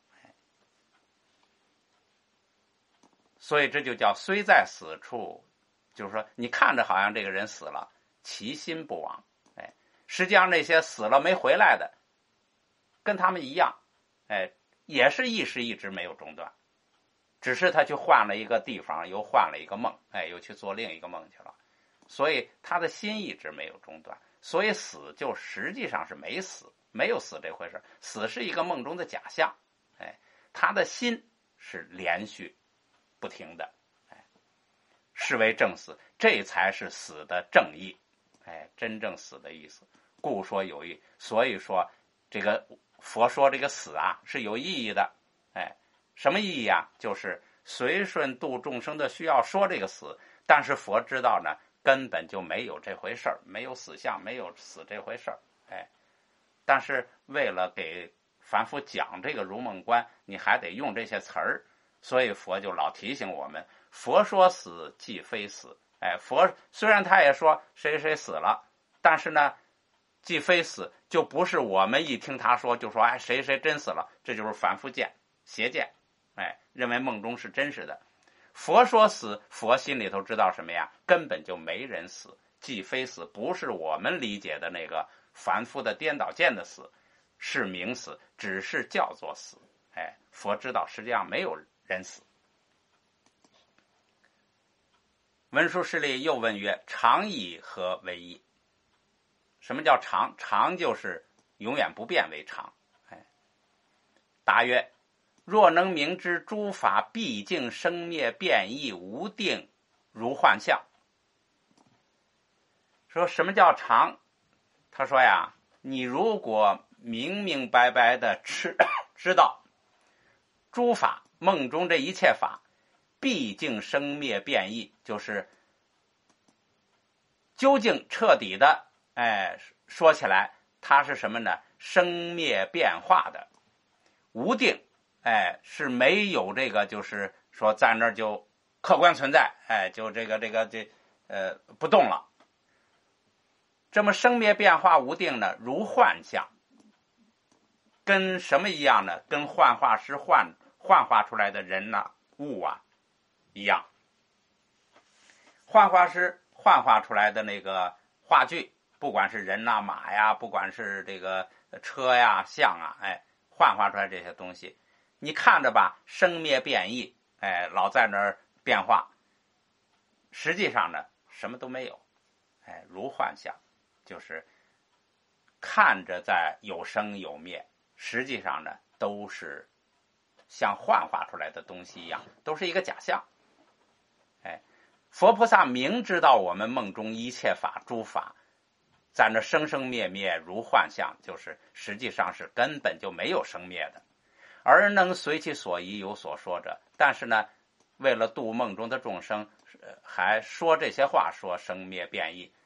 所以这就叫虽在死处，就是说你看着好像这个人死了，其心不亡。实际上那些死了没回来的，跟他们一样，也是意识一直没有中断，只是他去换了一个地方，又换了一个梦，又去做另一个梦去了。所以他的心一直没有中断，所以死就实际上是没死，没有死这回事，死是一个梦中的假象，他的心是连续不停的，是为正死，这才是死的正义，真正死的意思。故说有义，所以说这个佛说这个死啊是有意义的，什么意义啊？就是随顺度众生的需要说这个死，但是佛知道呢，根本就没有这回事儿，没有死相，没有死这回事儿，但是为了给凡夫讲这个如梦观，你还得用这些词儿，所以佛就老提醒我们，佛说死即非死，佛虽然他也说谁谁死了，但是呢，既非死，就不是我们一听他说就说谁谁真死了，这就是凡夫见邪见，认为梦中是真实的。佛说死，佛心里头知道什么呀？根本就没人死，既非死，不是我们理解的那个凡夫的颠倒见的死，是名死，只是叫做死。佛知道实际上没有人死。文殊师利又问曰：常以何为义？什么叫常？常就是永远不变为常。答曰：若能明知诸法毕竟生灭变异无定如幻象。说什么叫常？他说呀，你如果明明白白的知道诸法梦中这一切法毕竟生灭变异，就是究竟彻底的，说起来它是什么呢？生灭变化的，无定，是没有这个，就是说在那儿就客观存在，就这不动了。这么生灭变化无定呢，如幻象，跟什么一样呢？跟幻化师幻化出来的人呐、物啊一样。幻化师幻化出来的那个话剧，不管是人呐、马呀，不管是这个车呀、象啊，幻化出来这些东西，你看着吧，生灭变异，老在那儿变化，实际上呢，什么都没有，如幻象，就是看着在有生有灭， 实际上呢都是像幻化出来的东西一样，都是一个假象。佛菩萨明知道我们梦中一切法诸法在那生生灭灭如幻象，就是实际上是根本就没有生灭的，而能随其所宜有所说者。但是呢，为了度梦中的众生，还说这些话，说生灭变异。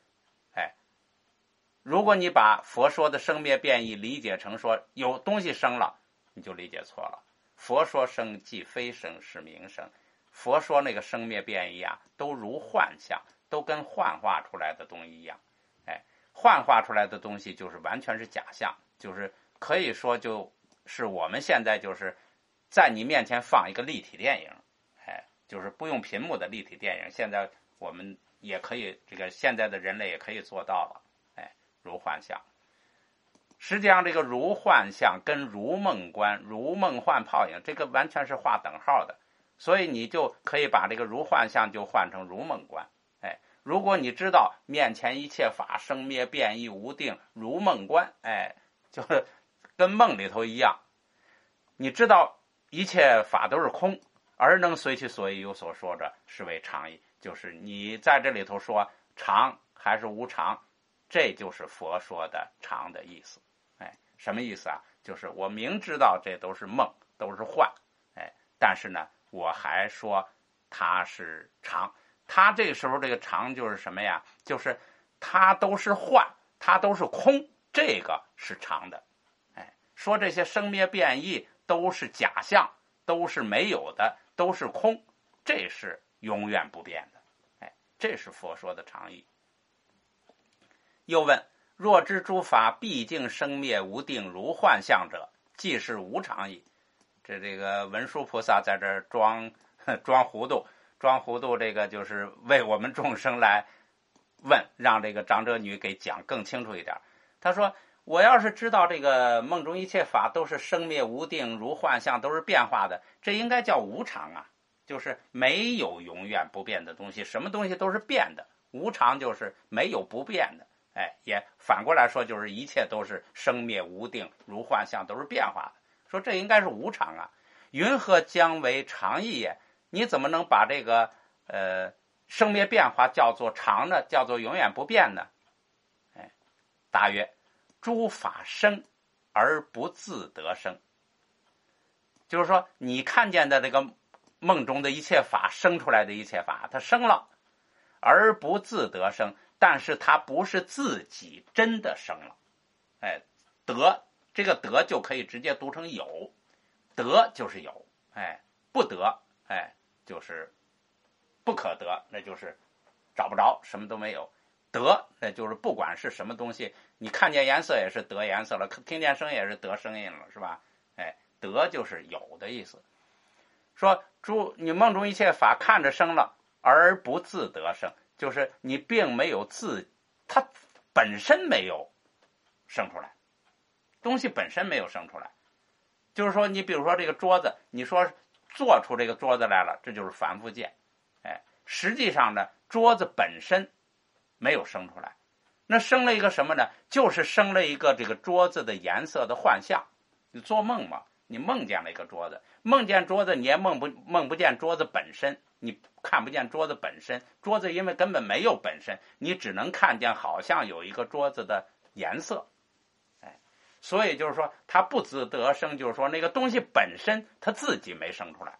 如果你把佛说的生灭变异理解成说有东西生了，你就理解错了。佛说生即非生，是名生。佛说那个生灭变异啊，都如幻象，都跟幻化出来的东西一样。幻化出来的东西就是完全是假象，就是可以说就是我们现在就是在你面前放一个立体电影，就是不用屏幕的立体电影。现在我们也可以，这个现在的人类也可以做到了，如幻象。实际上这个如幻象跟如梦观、如梦幻泡影，这个完全是划等号的，所以你就可以把这个如幻象就换成如梦观。如果你知道面前一切法生灭变异无定如梦观，就是跟梦里头一样，你知道一切法都是空，而能随其所以有所说者，是为常义。就是你在这里头说常还是无常，这就是佛说的常的意思。什么意思啊？就是我明知道这都是梦，都是幻，但是呢，我还说它是常。它这个时候这个常就是什么呀？就是它都是幻，它都是空，这个是常的。说这些生灭变异都是假象，都是没有的，都是空，这是永远不变的。这是佛说的常义。又问：若知诸法毕竟生灭无定如幻象者，即是无常矣。这个文殊菩萨在这装糊涂。装糊涂，这个就是为我们众生来问，让这个长者女给讲更清楚一点。他说：我要是知道这个梦中一切法都是生灭无定如幻象，都是变化的，这应该叫无常啊，就是没有永远不变的东西，什么东西都是变的。无常就是没有不变的。也反过来说，就是一切都是生灭无定如幻象，都是变化的。说这应该是无常啊，云何将为常义也？你怎么能把这个生灭变化叫做常呢？叫做永远不变呢？答曰：诸法生而不自得生。就是说你看见的这个梦中的一切法，生出来的一切法，它生了而不自得生，但是它不是自己真的生了。得，这个得就可以直接读成有，得就是有，不得，就是不可得，那就是找不着，什么都没有。得，那就是不管是什么东西，你看见颜色也是得颜色了，听见声音也是得声音了，是吧？得就是有的意思。说你梦中一切法看着生了而不自得生，就是你并没有它本身没有生出来，东西本身没有生出来。就是说你比如说这个桌子，你说做出这个桌子来了，这就是凡夫见。实际上呢，桌子本身没有生出来，那生了一个什么呢？就是生了一个这个桌子的颜色的幻象。你做梦嘛，你梦见了一个桌子，梦见桌子，你也梦不见桌子本身，你看不见桌子本身。桌子因为根本没有本身，你只能看见好像有一个桌子的颜色。所以就是说它不自得生，就是说那个东西本身它自己没生出来，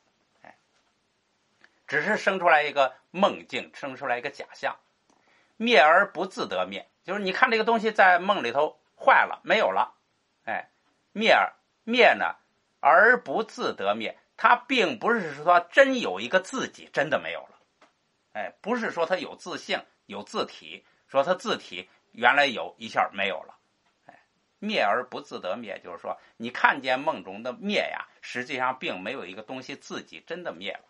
只是生出来一个梦境，生出来一个假象。灭而不自得灭，就是你看这个东西在梦里头坏了，没有了，灭呢而不自得灭，它并不是说真有一个自己真的没有了，不是说它有自性有自体，说它自体原来有一下没有了。灭而不自得灭，就是说你看见梦中的灭呀，实际上并没有一个东西自己真的灭了。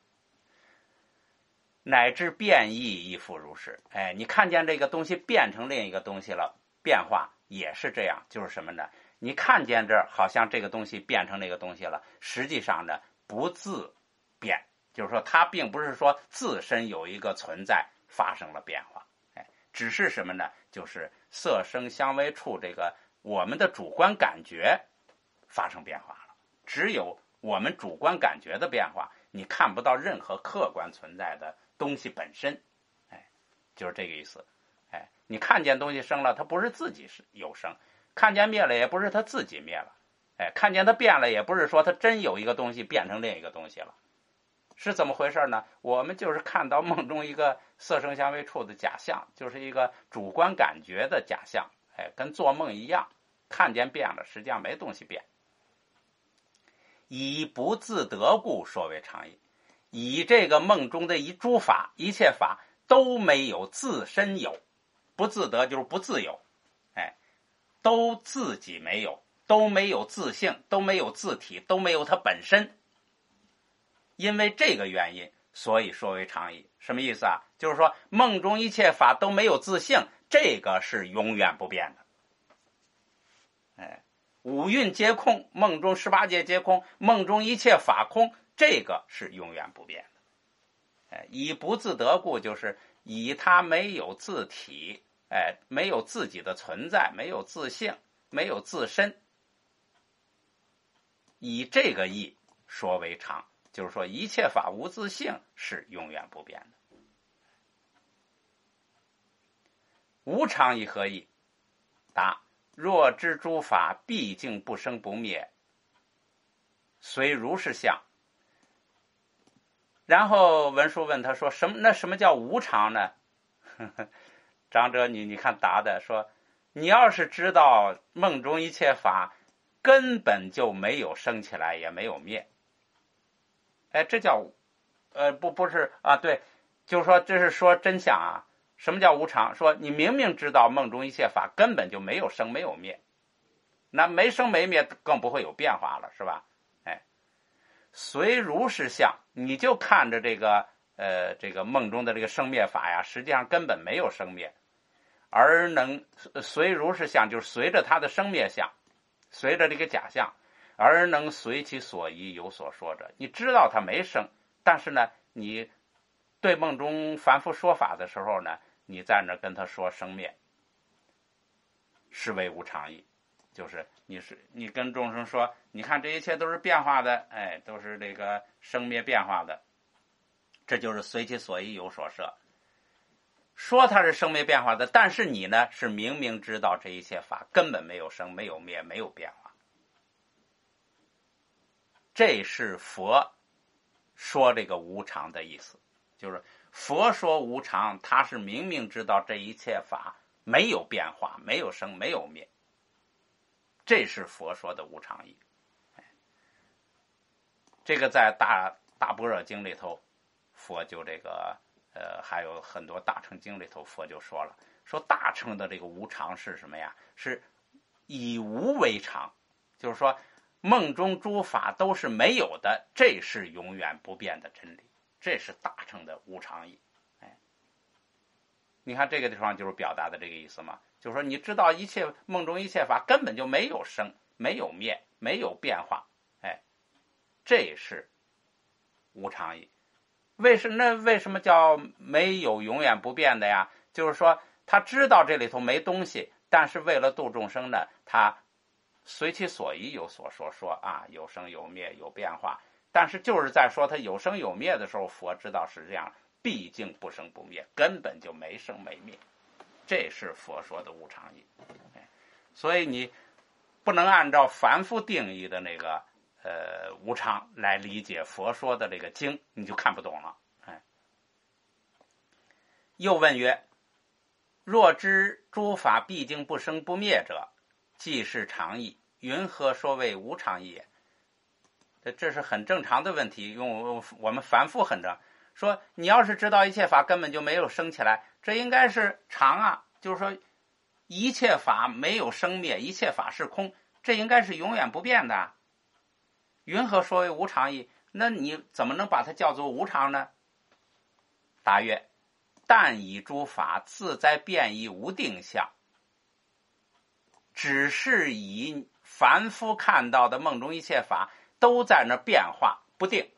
乃至变异亦复如是。你看见这个东西变成另一个东西了，变化也是这样。就是什么呢？你看见这好像这个东西变成那个东西了，实际上呢不自变，就是说它并不是说自身有一个存在发生了变化，只是什么呢？就是色声香味触这个我们的主观感觉发生变化了。只有我们主观感觉的变化，你看不到任何客观存在的东西本身。就是这个意思。你看见东西生了，它不是自己是有生；看见灭了，也不是它自己灭了。看见它变了，也不是说它真有一个东西变成另一个东西了。是怎么回事呢？我们就是看到梦中一个色声香味触的假象，就是一个主观感觉的假象。跟做梦一样，看见变了，实际上没东西变。以不自得故，说为常意。以这个梦中的诸法，一切法都没有自身有，不自得就是不自有，都自己没有，都没有自性，都没有自体，都没有它本身。因为这个原因，所以说为常意。什么意思啊？就是说梦中一切法都没有自性，这个是永远不变的。五蕴皆空，梦中18界皆空，梦中一切法空，这个是永远不变的。以不自得故，就是以它没有自体，没有自己的存在，没有自性，没有自身。以这个意说为常，就是说一切法无自性是永远不变的。无常意何意？答：若知诸法毕竟不生不灭，虽如是相。然后文殊问他说：什么叫无常呢？长者你看答的说：你要是知道梦中一切法根本就没有生起来，也没有灭。这叫不是啊，对，就是说这是说真相啊。什么叫无常？说你明明知道梦中一切法根本就没有生没有灭，那没生没灭更不会有变化了，是吧？虽如是相，你就看着这个梦中的这个生灭法呀，实际上根本没有生灭，而能随如是相，就是随着它的生灭相，随着这个假象，而能随其所宜有所说者。你知道它没生，但是呢，你对梦中凡夫说法的时候呢，你在那跟他说生灭，是为无常意。就是你跟众生说，你看这一切都是变化的，都是这个生灭变化的，这就是随其所宜有所设。说它是生灭变化的，但是你呢是明明知道这一切法根本没有生没有灭没有变化。这是佛说这个无常的意思，就是佛说无常，他是明明知道这一切法没有变化，没有生没有灭，这是佛说的无常意。这个在大般若经里头，佛就这个还有很多大乘经里头，佛就说了，说大乘的这个无常是什么呀？是以无为常，就是说梦中诸法都是没有的，这是永远不变的真理，这是大乘的无常意。你看这个地方就是表达的这个意思嘛，就是说你知道一切梦中一切法根本就没有生没有灭没有变化，这是无常意。为什么叫没有永远不变的呀？就是说他知道这里头没东西，但是为了度众生呢，他随其所宜有所说啊，有生有灭有变化。但是就是在说他有生有灭的时候，佛知道是这样，毕竟不生不灭，根本就没生没灭，这是佛说的无常意。所以你不能按照凡夫定义的那个无常来理解佛说的这个经，你就看不懂了。又问曰：若知诸法毕竟不生不灭者，即是常意，云何说为无常意也？这是很正常的问题，用我们凡夫很正说，你要是知道一切法根本就没有生起来，这应该是常啊，就是说一切法没有生灭，一切法是空，这应该是永远不变的。云何说为无常意？那你怎么能把它叫做无常呢？答曰：但以诸法自在变异无定相，只是以凡夫看到的梦中一切法都在那变化不定，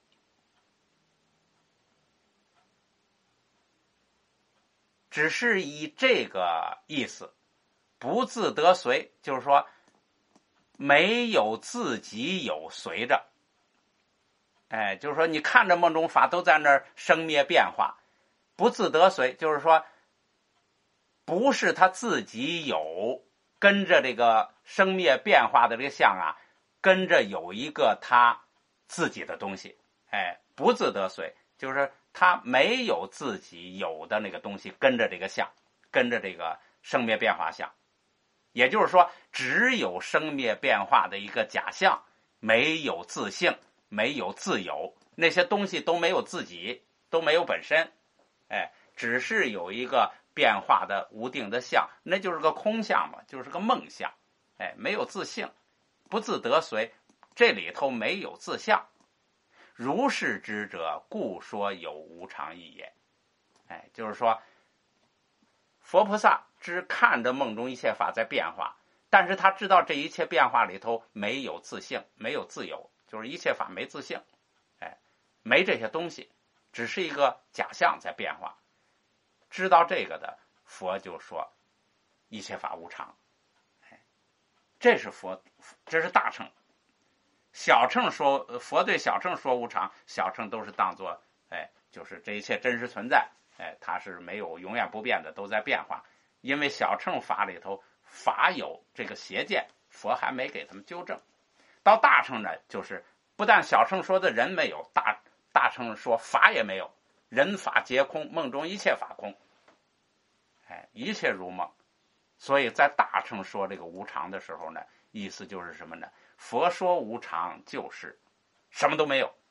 只是以这个意思，不自得随，就是说没有自己有随着。就是说你看着梦中法都在那儿生灭变化，不自得随，就是说不是他自己有跟着这个生灭变化的这个相啊，跟着有一个他自己的东西，不自得随，就是他没有自己有的那个东西跟着这个相，跟着这个生灭变化相。也就是说，只有生灭变化的一个假象，没有自性，没有自有，那些东西都没有自己，都没有本身，只是有一个变化的无定的相，那就是个空相嘛，就是个梦相，没有自性，不自得随，这里头没有自相。如是知者，故说有无常义也。就是说，佛菩萨只看着梦中一切法在变化，但是他知道这一切变化里头没有自性，没有自由，就是一切法没自性，没这些东西，只是一个假象在变化。知道这个的佛就说一切法无常，这是佛，这是大乘。小乘说，佛对小乘说无常，小乘都是当作就是这一切真实存在，它是没有永远不变的，都在变化。因为小乘法里头法有这个邪见，佛还没给他们纠正。到大乘呢，就是不但小乘说的人没有，大乘说法也没有，人法皆空，梦中一切法空，一切如梦。所以在大乘说这个无常的时候呢，意思就是什么呢？佛说无常就是什么都没有。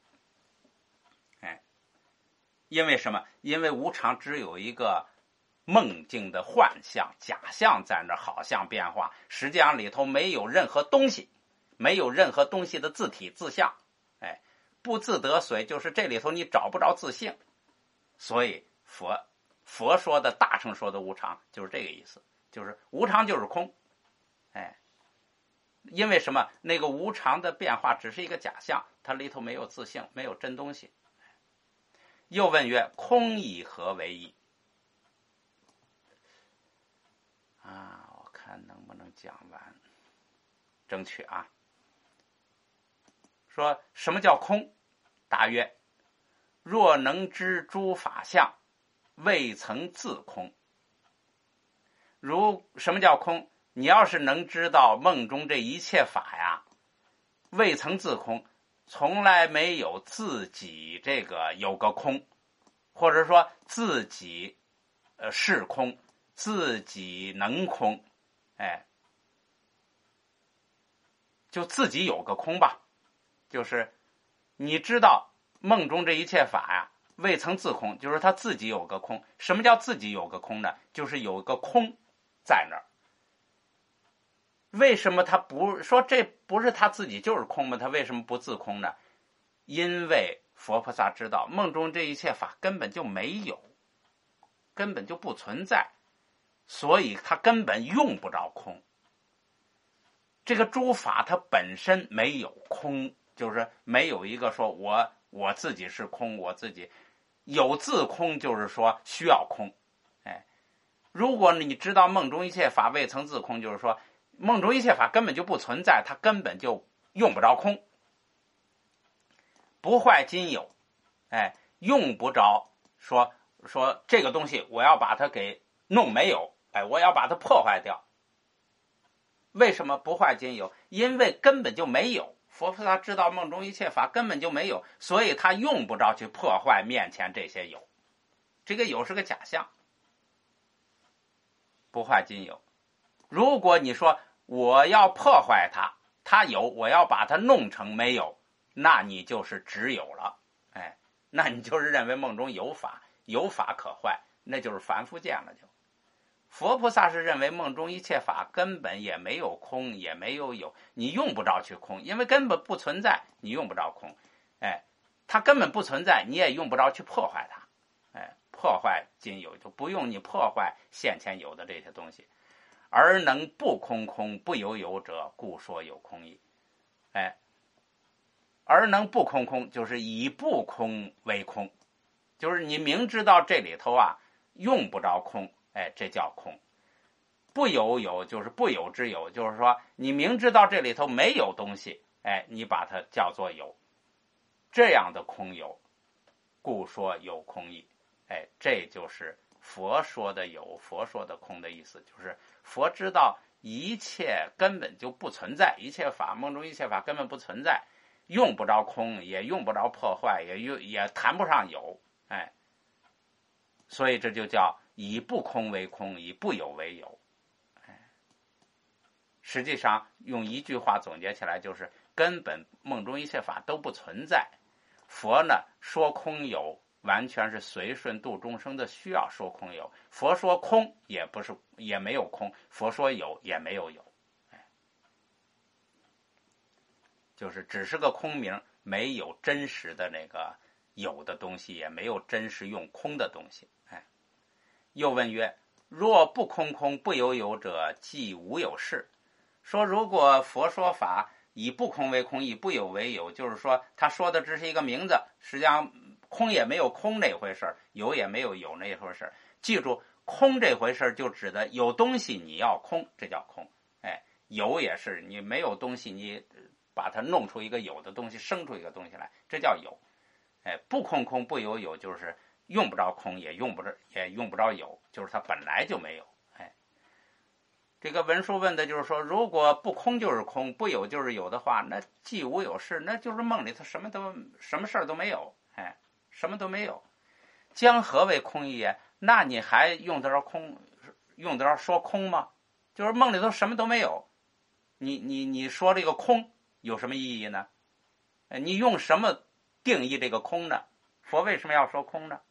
因为什么？因为无常只有一个梦境的幻象、假象在那好像变化，实际上里头没有任何东西，没有任何东西的自体自相，不自得随，就是这里头你找不着自性。所以佛说的大乘说的无常就是这个意思，就是无常就是空。因为什么？那个无常的变化只是一个假象，它里头没有自性，没有真东西。又问曰：空以何为义？我看能不能讲完，争取啊。说什么叫空？答曰：若能知诸法相，未曾自空。什么叫空？你要是能知道梦中这一切法呀，未曾自空，从来没有自己这个有个空，或者说自己是空，自己能空，就自己有个空吧。就是你知道梦中这一切法呀，未曾自空，就是他自己有个空。什么叫自己有个空呢？就是有个空在那儿。为什么他不说这不是他自己就是空吗？他为什么不自空呢？因为佛菩萨知道梦中这一切法根本就没有，根本就不存在，所以他根本用不着空。这个诸法它本身没有空，就是没有一个说我自己是空，我自己有自空，就是说需要空。如果你知道梦中一切法未曾自空，就是说梦中一切法根本就不存在，它根本就用不着空。不坏今有，用不着说这个东西我要把它给弄没有，我要把它破坏掉。为什么不坏今有？因为根本就没有。佛菩萨知道梦中一切法根本就没有，所以他用不着去破坏面前这些有。这个有是个假象，不坏今有。如果你说我要破坏它，它有，我要把它弄成没有，那你就是执有了，那你就是认为梦中有法，有法可坏，那就是凡夫见了就。佛菩萨是认为梦中一切法根本也没有空，也没有有，你用不着去空，因为根本不存在，你用不着空，它根本不存在，你也用不着去破坏它，破坏今有，就不用你破坏现前有的这些东西。而能不空空，不有有者，故说有空义。而能不空空，就是以不空为空，就是你明知道这里头啊用不着空，这叫空。 不有有就是不有之有，就是说你明知道这里头没有东西，你把它叫做有，这样的空有，故说有空义。这就是佛说的有，佛说的空的意思，就是佛知道一切根本就不存在，一切法，梦中一切法根本不存在，用不着空，也用不着破坏，也谈不上有，所以这就叫以不空为空，以不有为有。实际上用一句话总结起来，就是根本梦中一切法都不存在。佛呢说空有，完全是随顺度众生的需要说空有。佛说空也没有空，佛说有也没有有，就是只是个空名，没有真实的那个有的东西，也没有真实用空的东西。又问曰：若不空空不有有者，即无有事。说如果佛说法以不空为空，以不有为有，就是说他说的只是一个名字，实际上空也没有空那回事，有也没有有那回事。记住，空这回事就指的有东西你要空，这叫空。有也是你没有东西，你把它弄出一个有的东西，生出一个东西来，这叫有。不空空不有有，就是用不着空，也用不着有，就是它本来就没有。这个文殊问的就是说，如果不空就是空，不有就是有的话，那既无有事，那就是梦里头什么事儿都没有，什么都没有。将何为空义也？那你还用得着空？用得着说空吗？就是梦里头什么都没有，你说这个空有什么意义呢？你用什么定义这个空呢？佛为什么要说空呢？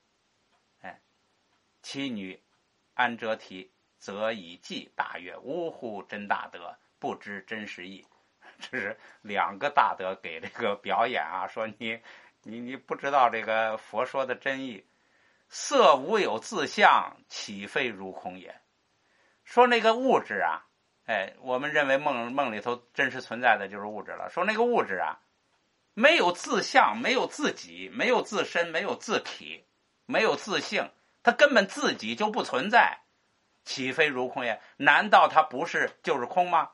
其女安遮提则以记大悦，呜呼真大德，不知真实义。这是两个大德给这个表演啊，说你不知道这个佛说的真意。色无有自相，岂非如空也？说那个物质啊，我们认为梦里头真实存在的就是物质了。说那个物质啊，没有自相，没有自己，没有自身，没有自体，没有自性，它根本自己就不存在，岂非如空也？难道它不是就是空吗？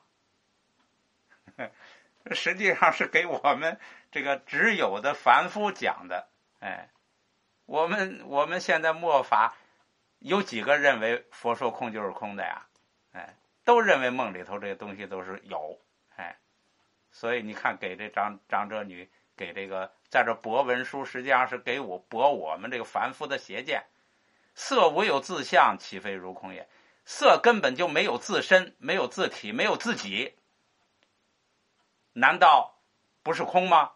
实际上是给我们这个只有的凡夫讲的。我们现在末法有几个认为佛说空就是空的呀？都认为梦里头这个东西都是有。所以你看给这长者女给这个在这驳文书，实际上是给驳我们这个凡夫的邪见。色无有自相，岂非如空也？色根本就没有自身，没有自体，没有自己，难道不是空吗？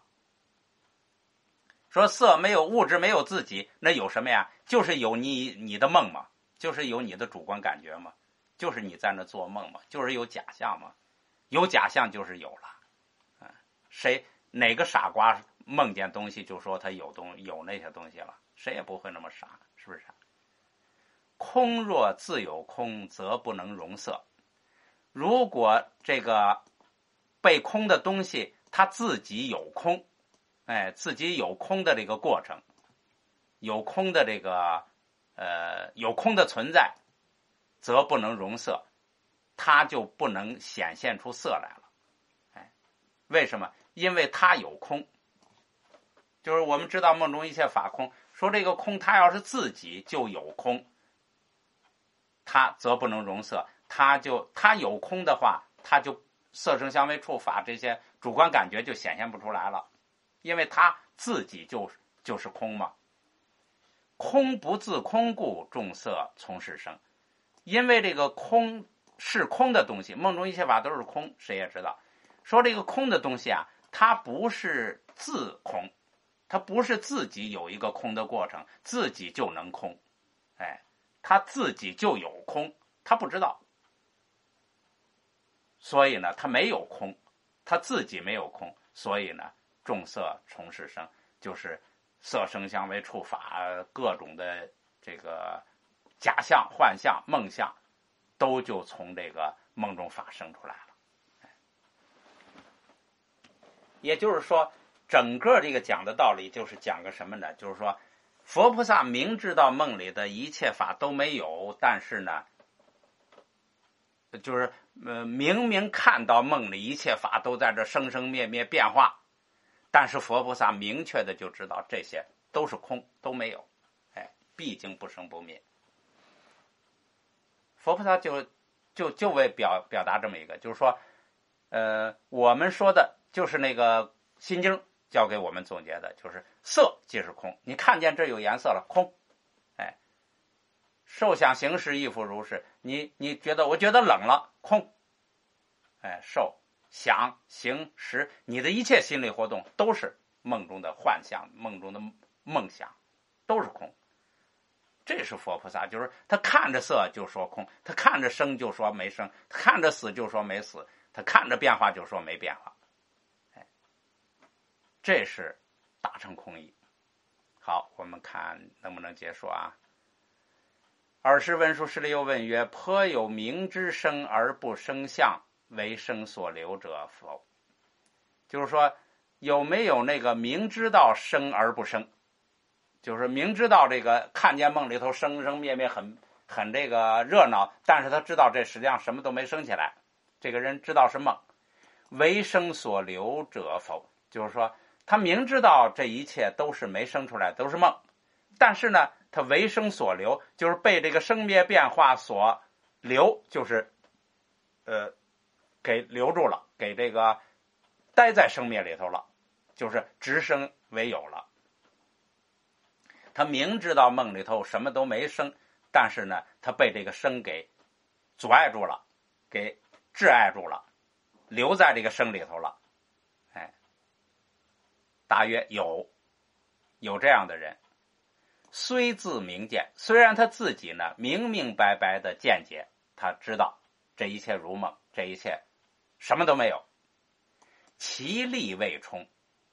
说色没有物质，没有自己，那有什么呀？就是有你的梦嘛，就是有你的主观感觉嘛，就是你在那做梦嘛，就是有假象嘛，有假象就是有了。哪个傻瓜梦见东西就说他有那些东西了？谁也不会那么傻，是不是？空若自有空，则不能容色。如果这个被空的东西它自己有空，自己有空的这个过程，有空的这个有空的存在，则不能容色，它就不能显现出色来了。为什么？因为它有空。就是我们知道梦中一切法空，说这个空它要是自己就有空，它则不能容色。它有空的话，它就色声香味触法这些主观感觉就显现不出来了，因为它自己就是空嘛。空不自空故，众色从事生。因为这个空是空的东西，梦中一切法都是空，谁也知道。说这个空的东西啊，它不是自空，它不是自己有一个空的过程，自己就能空。它自己就有空，它不知道。所以呢，它没有空，它自己没有空，所以呢，众色从事生，就是色声香味触法各种的这个假象、幻象、梦象，都就从这个梦中法生出来了。也就是说，整个这个讲的道理就是讲个什么呢？就是说，佛菩萨明知道梦里的一切法都没有，但是呢， 就是明明看到梦里一切法都在这生生灭灭变化，但是佛菩萨明确的就知道这些都是空，都没有，毕竟不生不灭。佛菩萨就为表达这么一个，就是说，我们说的就是那个心经教给我们总结的，就是色即是空，你看见这有颜色了，空，受想行识亦复如是，你觉得我觉得冷了，空，受想行识，你的一切心理活动都是梦中的幻象，梦中的梦想，都是空。这是佛菩萨，就是他看着色就说空，他看着生就说没生，他看着死就说没死，他看着变化就说没变化，这是大乘空义。好，我们看能不能结束啊？尔时文殊师利又问曰：颇有明知生而不生相，为生所留者否？就是说，有没有那个明知道生而不生，就是明知道这个看见梦里头生生灭灭很这个热闹，但是他知道这实际上什么都没生起来，这个人知道是梦，为生所留者否？就是说他明知道这一切都是没生出来，都是梦，但是呢他为生所留，就是被这个生灭变化所留，就是给留住了，给这个待在生灭里头了，就是直生为有了。他明知道梦里头什么都没生，但是呢他被这个生给阻碍住了，给滞碍住了，留在这个生里头了。大约有这样的人，虽自明见，虽然他自己呢明明白白的见解，他知道这一切如梦，这一切什么都没有，其力未充，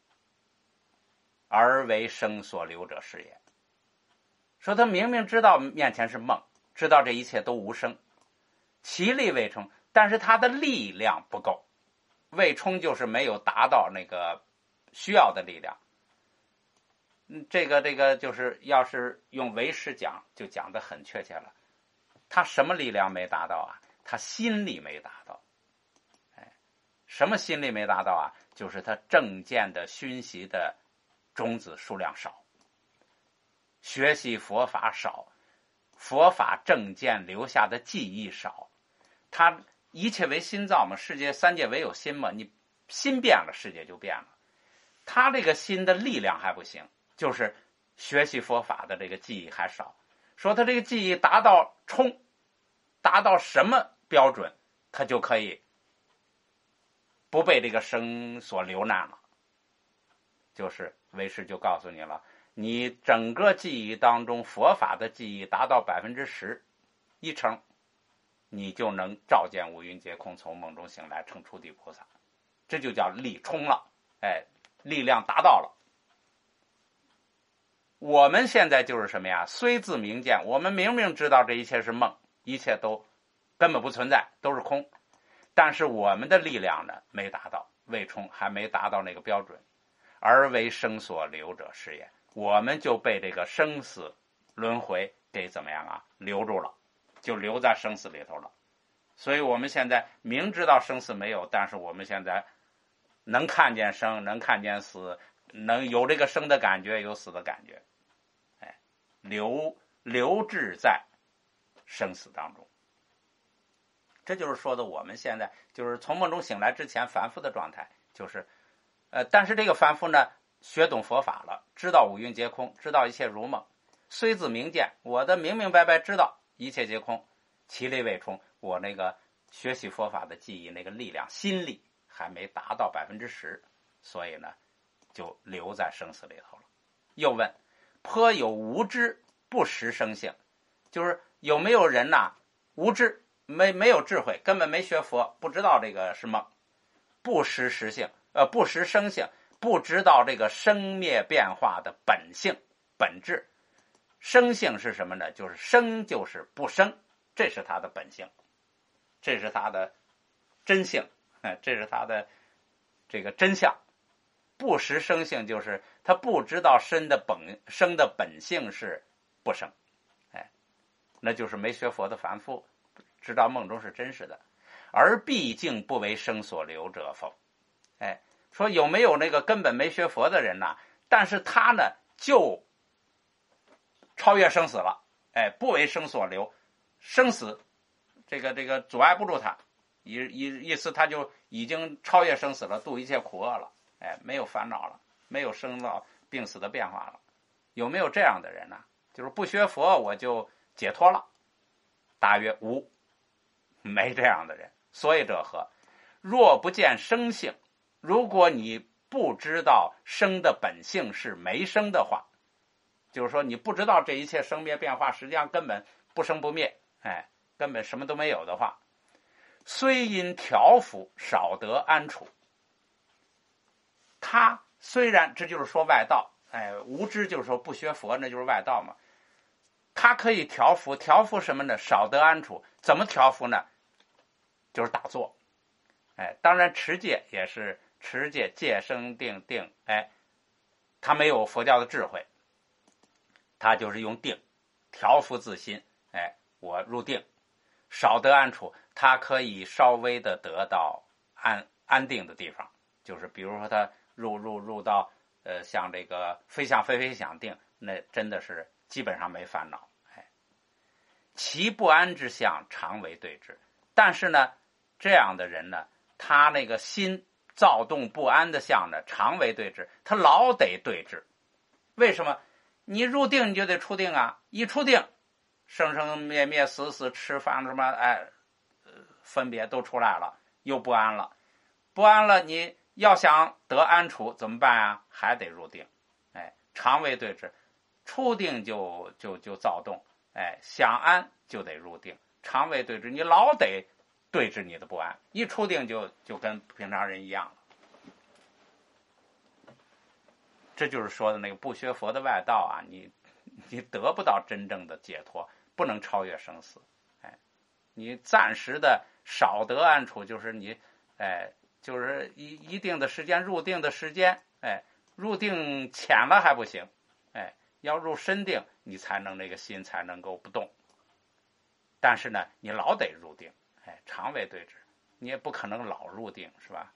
而为生所留者是也。说他明明知道面前是梦，知道这一切都无声，其力未充，但是他的力量不够，未充就是没有达到那个需要的力量。这个就是要是用唯识讲，就讲得很确切了。他什么力量没达到啊？他心力没达到。什么心力没达到啊？就是他正见的熏习的种子数量少，学习佛法少，佛法正见留下的记忆少。他一切为心造嘛，世界三界唯有心嘛，你心变了，世界就变了。他这个心的力量还不行，就是学习佛法的这个记忆还少。说他这个记忆达到充，达到什么标准，他就可以不被这个生所留难了。就是唯识就告诉你了，你整个记忆当中佛法的记忆达到10%，一成，你就能照见五蕴皆空，从梦中醒来成初地菩萨，这就叫力充了，力量达到了。我们现在就是什么呀？虽自明见，我们明明知道这一切是梦，一切都根本不存在，都是空，但是我们的力量呢没达到，未充，还没达到那个标准，而为生所留者是也。我们就被这个生死轮回给怎么样啊？留住了，就留在生死里头了。所以我们现在明知道生死没有，但是我们现在能看见生，能看见死，能有这个生的感觉，有死的感觉，留滞在生死当中。这就是说的我们现在就是从梦中醒来之前凡夫的状态，就是但是这个凡夫呢学懂佛法了，知道五蕴皆空，知道一切如梦，虽自明见，我的明明白白知道一切皆空，其力未充，我那个学习佛法的记忆那个力量心力还没达到10%，所以呢就留在生死里头了。又问颇有无知不识生性，就是有没有人呐无知，没有智慧，根本没学佛，不知道这个是梦，不识实性，不识生性，不知道这个生灭变化的本性本质。生性是什么呢？就是生就是不生，这是它的本性，这是它的真性，这是它的这个真相。不识生性就是他不知道生的本性是不生，那就是没学佛的凡夫，知道梦中是真实的。 而毕竟不为生所留者否？哎，说有没有那个根本没学佛的人呢？但是他呢就超越生死了，哎，不为生所留，生死这个阻碍不住他，意思他就已经超越生死了，度一切苦厄了，哎，没有烦恼了，没有生老病死的变化了。有没有这样的人呢？就是不学佛我就解脱了？大约无，没这样的人。所以者何？若不见生性，如果你不知道生的本性是没生的话，就是说你不知道这一切生灭变化实际上根本不生不灭，哎，根本什么都没有的话，虽因调伏少得安处。他虽然这就是说外道，哎，无知就是说不学佛，那就是外道嘛。他可以调伏，调伏什么呢？少得安处。怎么调伏呢？就是打坐。哎，当然持戒也是持戒，戒生定定，哎，他没有佛教的智慧，他就是用定调伏自心。哎，我入定，少得安处，他可以稍微的得到安定的地方，就是比如说他入到像这个非想非非想定，那真的是基本上没烦恼。哎，其不安之相常为对治。但是呢，这样的人呢，他那个心躁动不安的相呢，常为对治，他老得对治。为什么？你入定你就得出定啊，一出定，生生灭灭死死吃饭什么，哎，分别都出来了，又不安了，不安了，你要想得安处怎么办啊？还得入定，哎，常为对治，出定就躁动，哎，想安就得入定，常为对治，你老得对治你的不安，一出定就跟平常人一样了。这就是说的那个不学佛的外道啊，你得不到真正的解脱，不能超越生死。哎，你暂时的少得安处，就是你，哎，就是一定的时间入定的时间，哎，入定浅了还不行，哎，要入深定，你才能那个心才能够不动。但是呢，你老得入定，哎，常为对治，你也不可能老入定，是吧？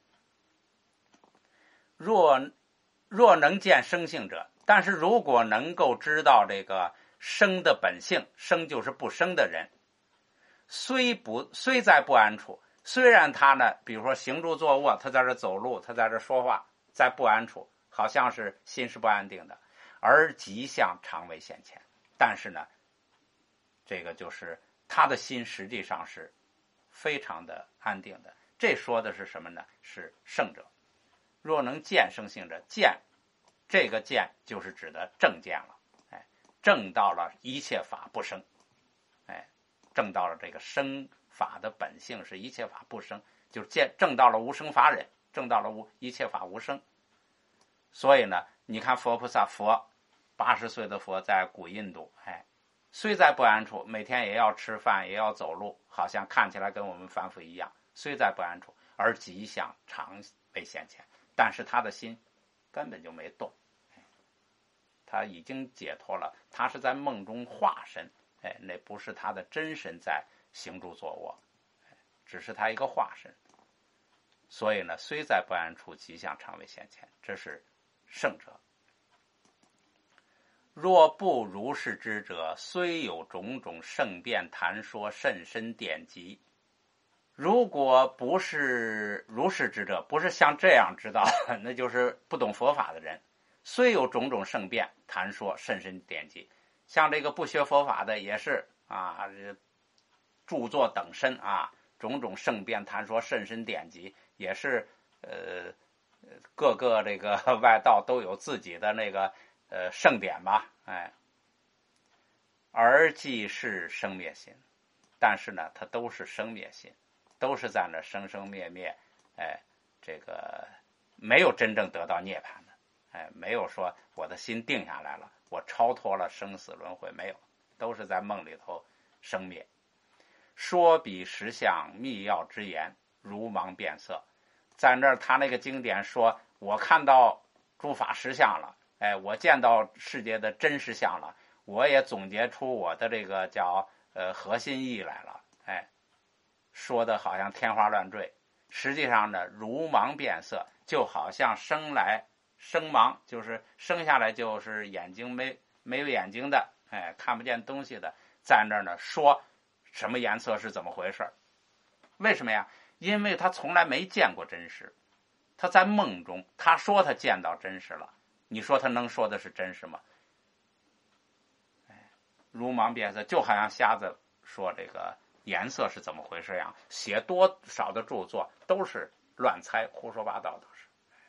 若能见生性者，但是如果能够知道这个生的本性，生就是不生的人，虽在不安处，虽然他呢，比如说行住坐卧，他在这走路，他在这说话，在不安处，好像是心是不安定的，而吉相常为现前。但是呢，这个就是他的心实际上是非常的安定的。这说的是什么呢？是圣者。若能见生性者，见这个见就是指的正见了，哎，正到了一切法不生，哎，正到了这个生法的本性是一切法不生，就是正到了无生法忍，正到了一切法无生。所以呢，你看佛菩萨80岁的佛在古印度，哎，虽在不安处，每天也要吃饭，也要走路，好像看起来跟我们凡夫一样，虽在不安处，而吉祥常为现前。但是他的心根本就没动，他已经解脱了，他是在梦中化身，哎，那不是他的真身在行住坐卧，只是他一个化身。所以呢，虽在不安处，吉祥常为现前，这是圣者。若不如是知者，虽有种种圣辩谈说，甚深典籍。如果不是如是知者，不是像这样知道，那就是不懂佛法的人。虽有种种圣辩谈说，甚深典籍，像这个不学佛法的也是啊，著作等身啊，种种圣辩谈说，甚深典籍，也是各个这个外道都有自己的那个圣典吧，哎，而既是生灭心，但是呢，它都是生灭心。都是在那生生灭灭，哎，这个没有真正得到涅槃的，哎，没有说我的心定下来了，我超脱了生死轮回，没有，都是在梦里头生灭。说比实相密要之言，如芒变色。在那儿他那个经典说，我看到诸法实相了，哎，我见到世界的真实相了，我也总结出我的这个叫核心意义来了，哎。 说的好像天花乱坠，实际上呢，如盲变色，就好像生盲，就是生下来就是眼睛没有眼睛的，看不见东西的，在那儿呢说什么颜色是怎么回事？为什么呀？因为他从来没见过真实，他在梦中，他说他见到真实了，你说他能说的是真实吗？如盲变色，就好像瞎子说这个颜色是怎么回事样，写多少的著作都是乱猜胡说八道，都是。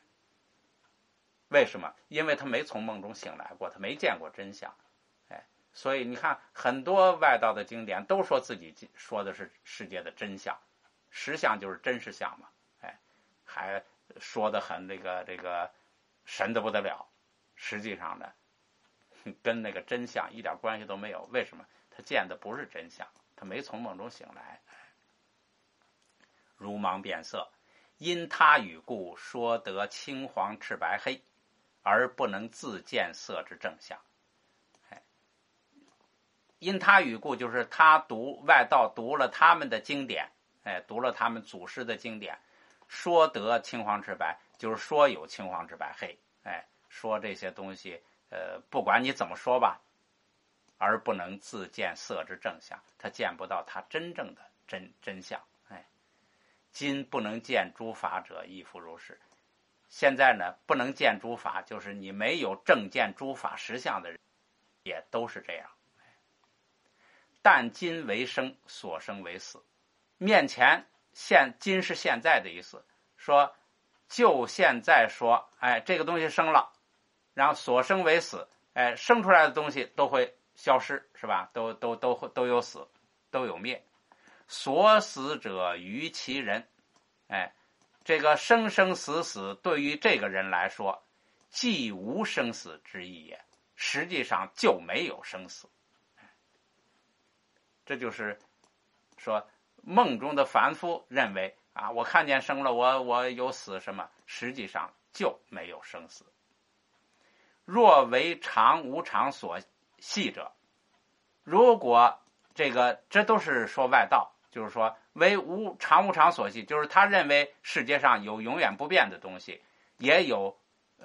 为什么？因为他没从梦中醒来过，他没见过真相。所以你看很多外道的经典都说自己说的是世界的真相，实相就是真实相嘛，还说的很这个神的不得了，实际上呢跟那个真相一点关系都没有。为什么？他见的不是真相，他没从梦中醒来。如盲变色，因他语故，说得青黄赤白黑，而不能自见色之正相。因他语故，就是他外道读了他们的经典，读了他们祖师的经典，说得青黄赤白，就是说有青黄赤白黑，说这些东西，不管你怎么说吧，而不能自见色之正相，他见不到他真正的真相。今不能见诸法者，亦复如是。现在呢，不能见诸法，就是你没有正见诸法实相的人，也都是这样。但今为生，所生为死。面前今是现在的意思，说就现在说，这个东西生了，然后所生为死，生出来的东西都会消失，是吧？都有死，都有灭。所死者于其人，这个生生死死对于这个人来说，既无生死之意也，实际上就没有生死。这就是说梦中的凡夫认为我看见生了，我有死什么，实际上就没有生死。若为常无常所系者，如果这都是说外道，就是说为常无常所系，就是他认为世界上有永远不变的东西，也有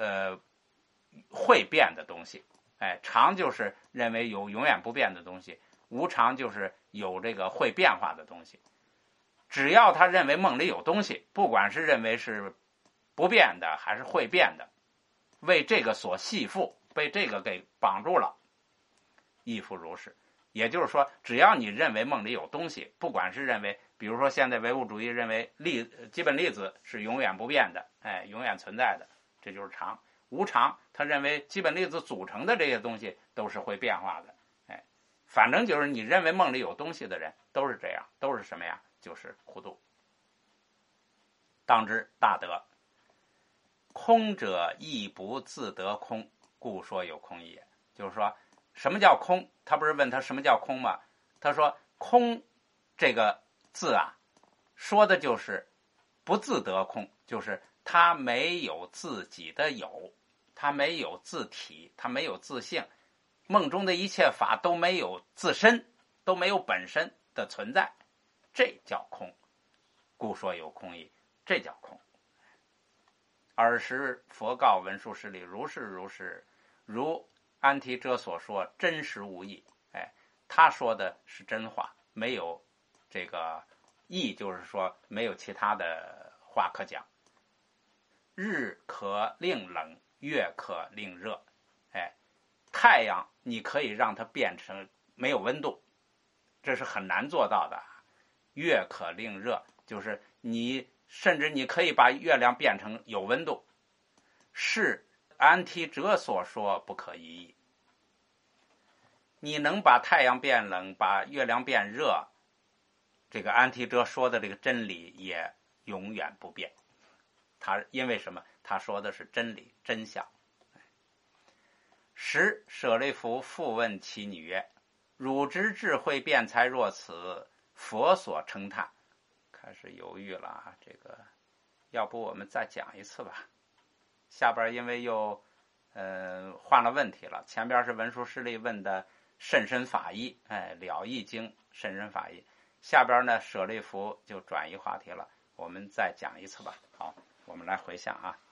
会变的东西。常就是认为有永远不变的东西，无常就是有这个会变化的东西。只要他认为梦里有东西，不管是认为是不变的还是会变的，为这个所系缚，被这个给绑住了，亦复如是。也就是说，只要你认为梦里有东西，不管是认为，比如说现在唯物主义认为基本粒子是永远不变的，永远存在的，这就是常。无常，他认为基本粒子组成的这些东西都是会变化的。反正就是你认为梦里有东西的人都是这样，都是什么呀？就是糊涂。当知大德，空者亦不自得空，故说有空也。就是说什么叫空？他不是问他什么叫空吗？他说空这个字说的就是不自得空，就是他没有自己的有，他没有自体，他没有自性。梦中的一切法都没有自身，都没有本身的存在，这叫空。故说有空义，这叫空。尔时佛告文殊师利，如是如是，如安提遮所说，真实无异。他说的是真话，没有这个义，就是说没有其他的话可讲。日可令冷，月可令热。太阳你可以让它变成没有温度，这是很难做到的。月可令热，就是甚至你可以把月亮变成有温度，是安提遮所说不可一议。你能把太阳变冷，把月亮变热，这个安提遮说的这个真理也永远不变。因为什么？他说的是真理真相。时舍利弗复问其女曰：汝之智慧辩才若此，佛所称叹。开始犹豫了，这个要不我们再讲一次吧。下边因为又换了问题了，前边是文殊师利问的甚深法义，了义经甚深法义， 下边呢，舍利弗就转移话题了，我们再讲一次吧。好，我们来回想啊。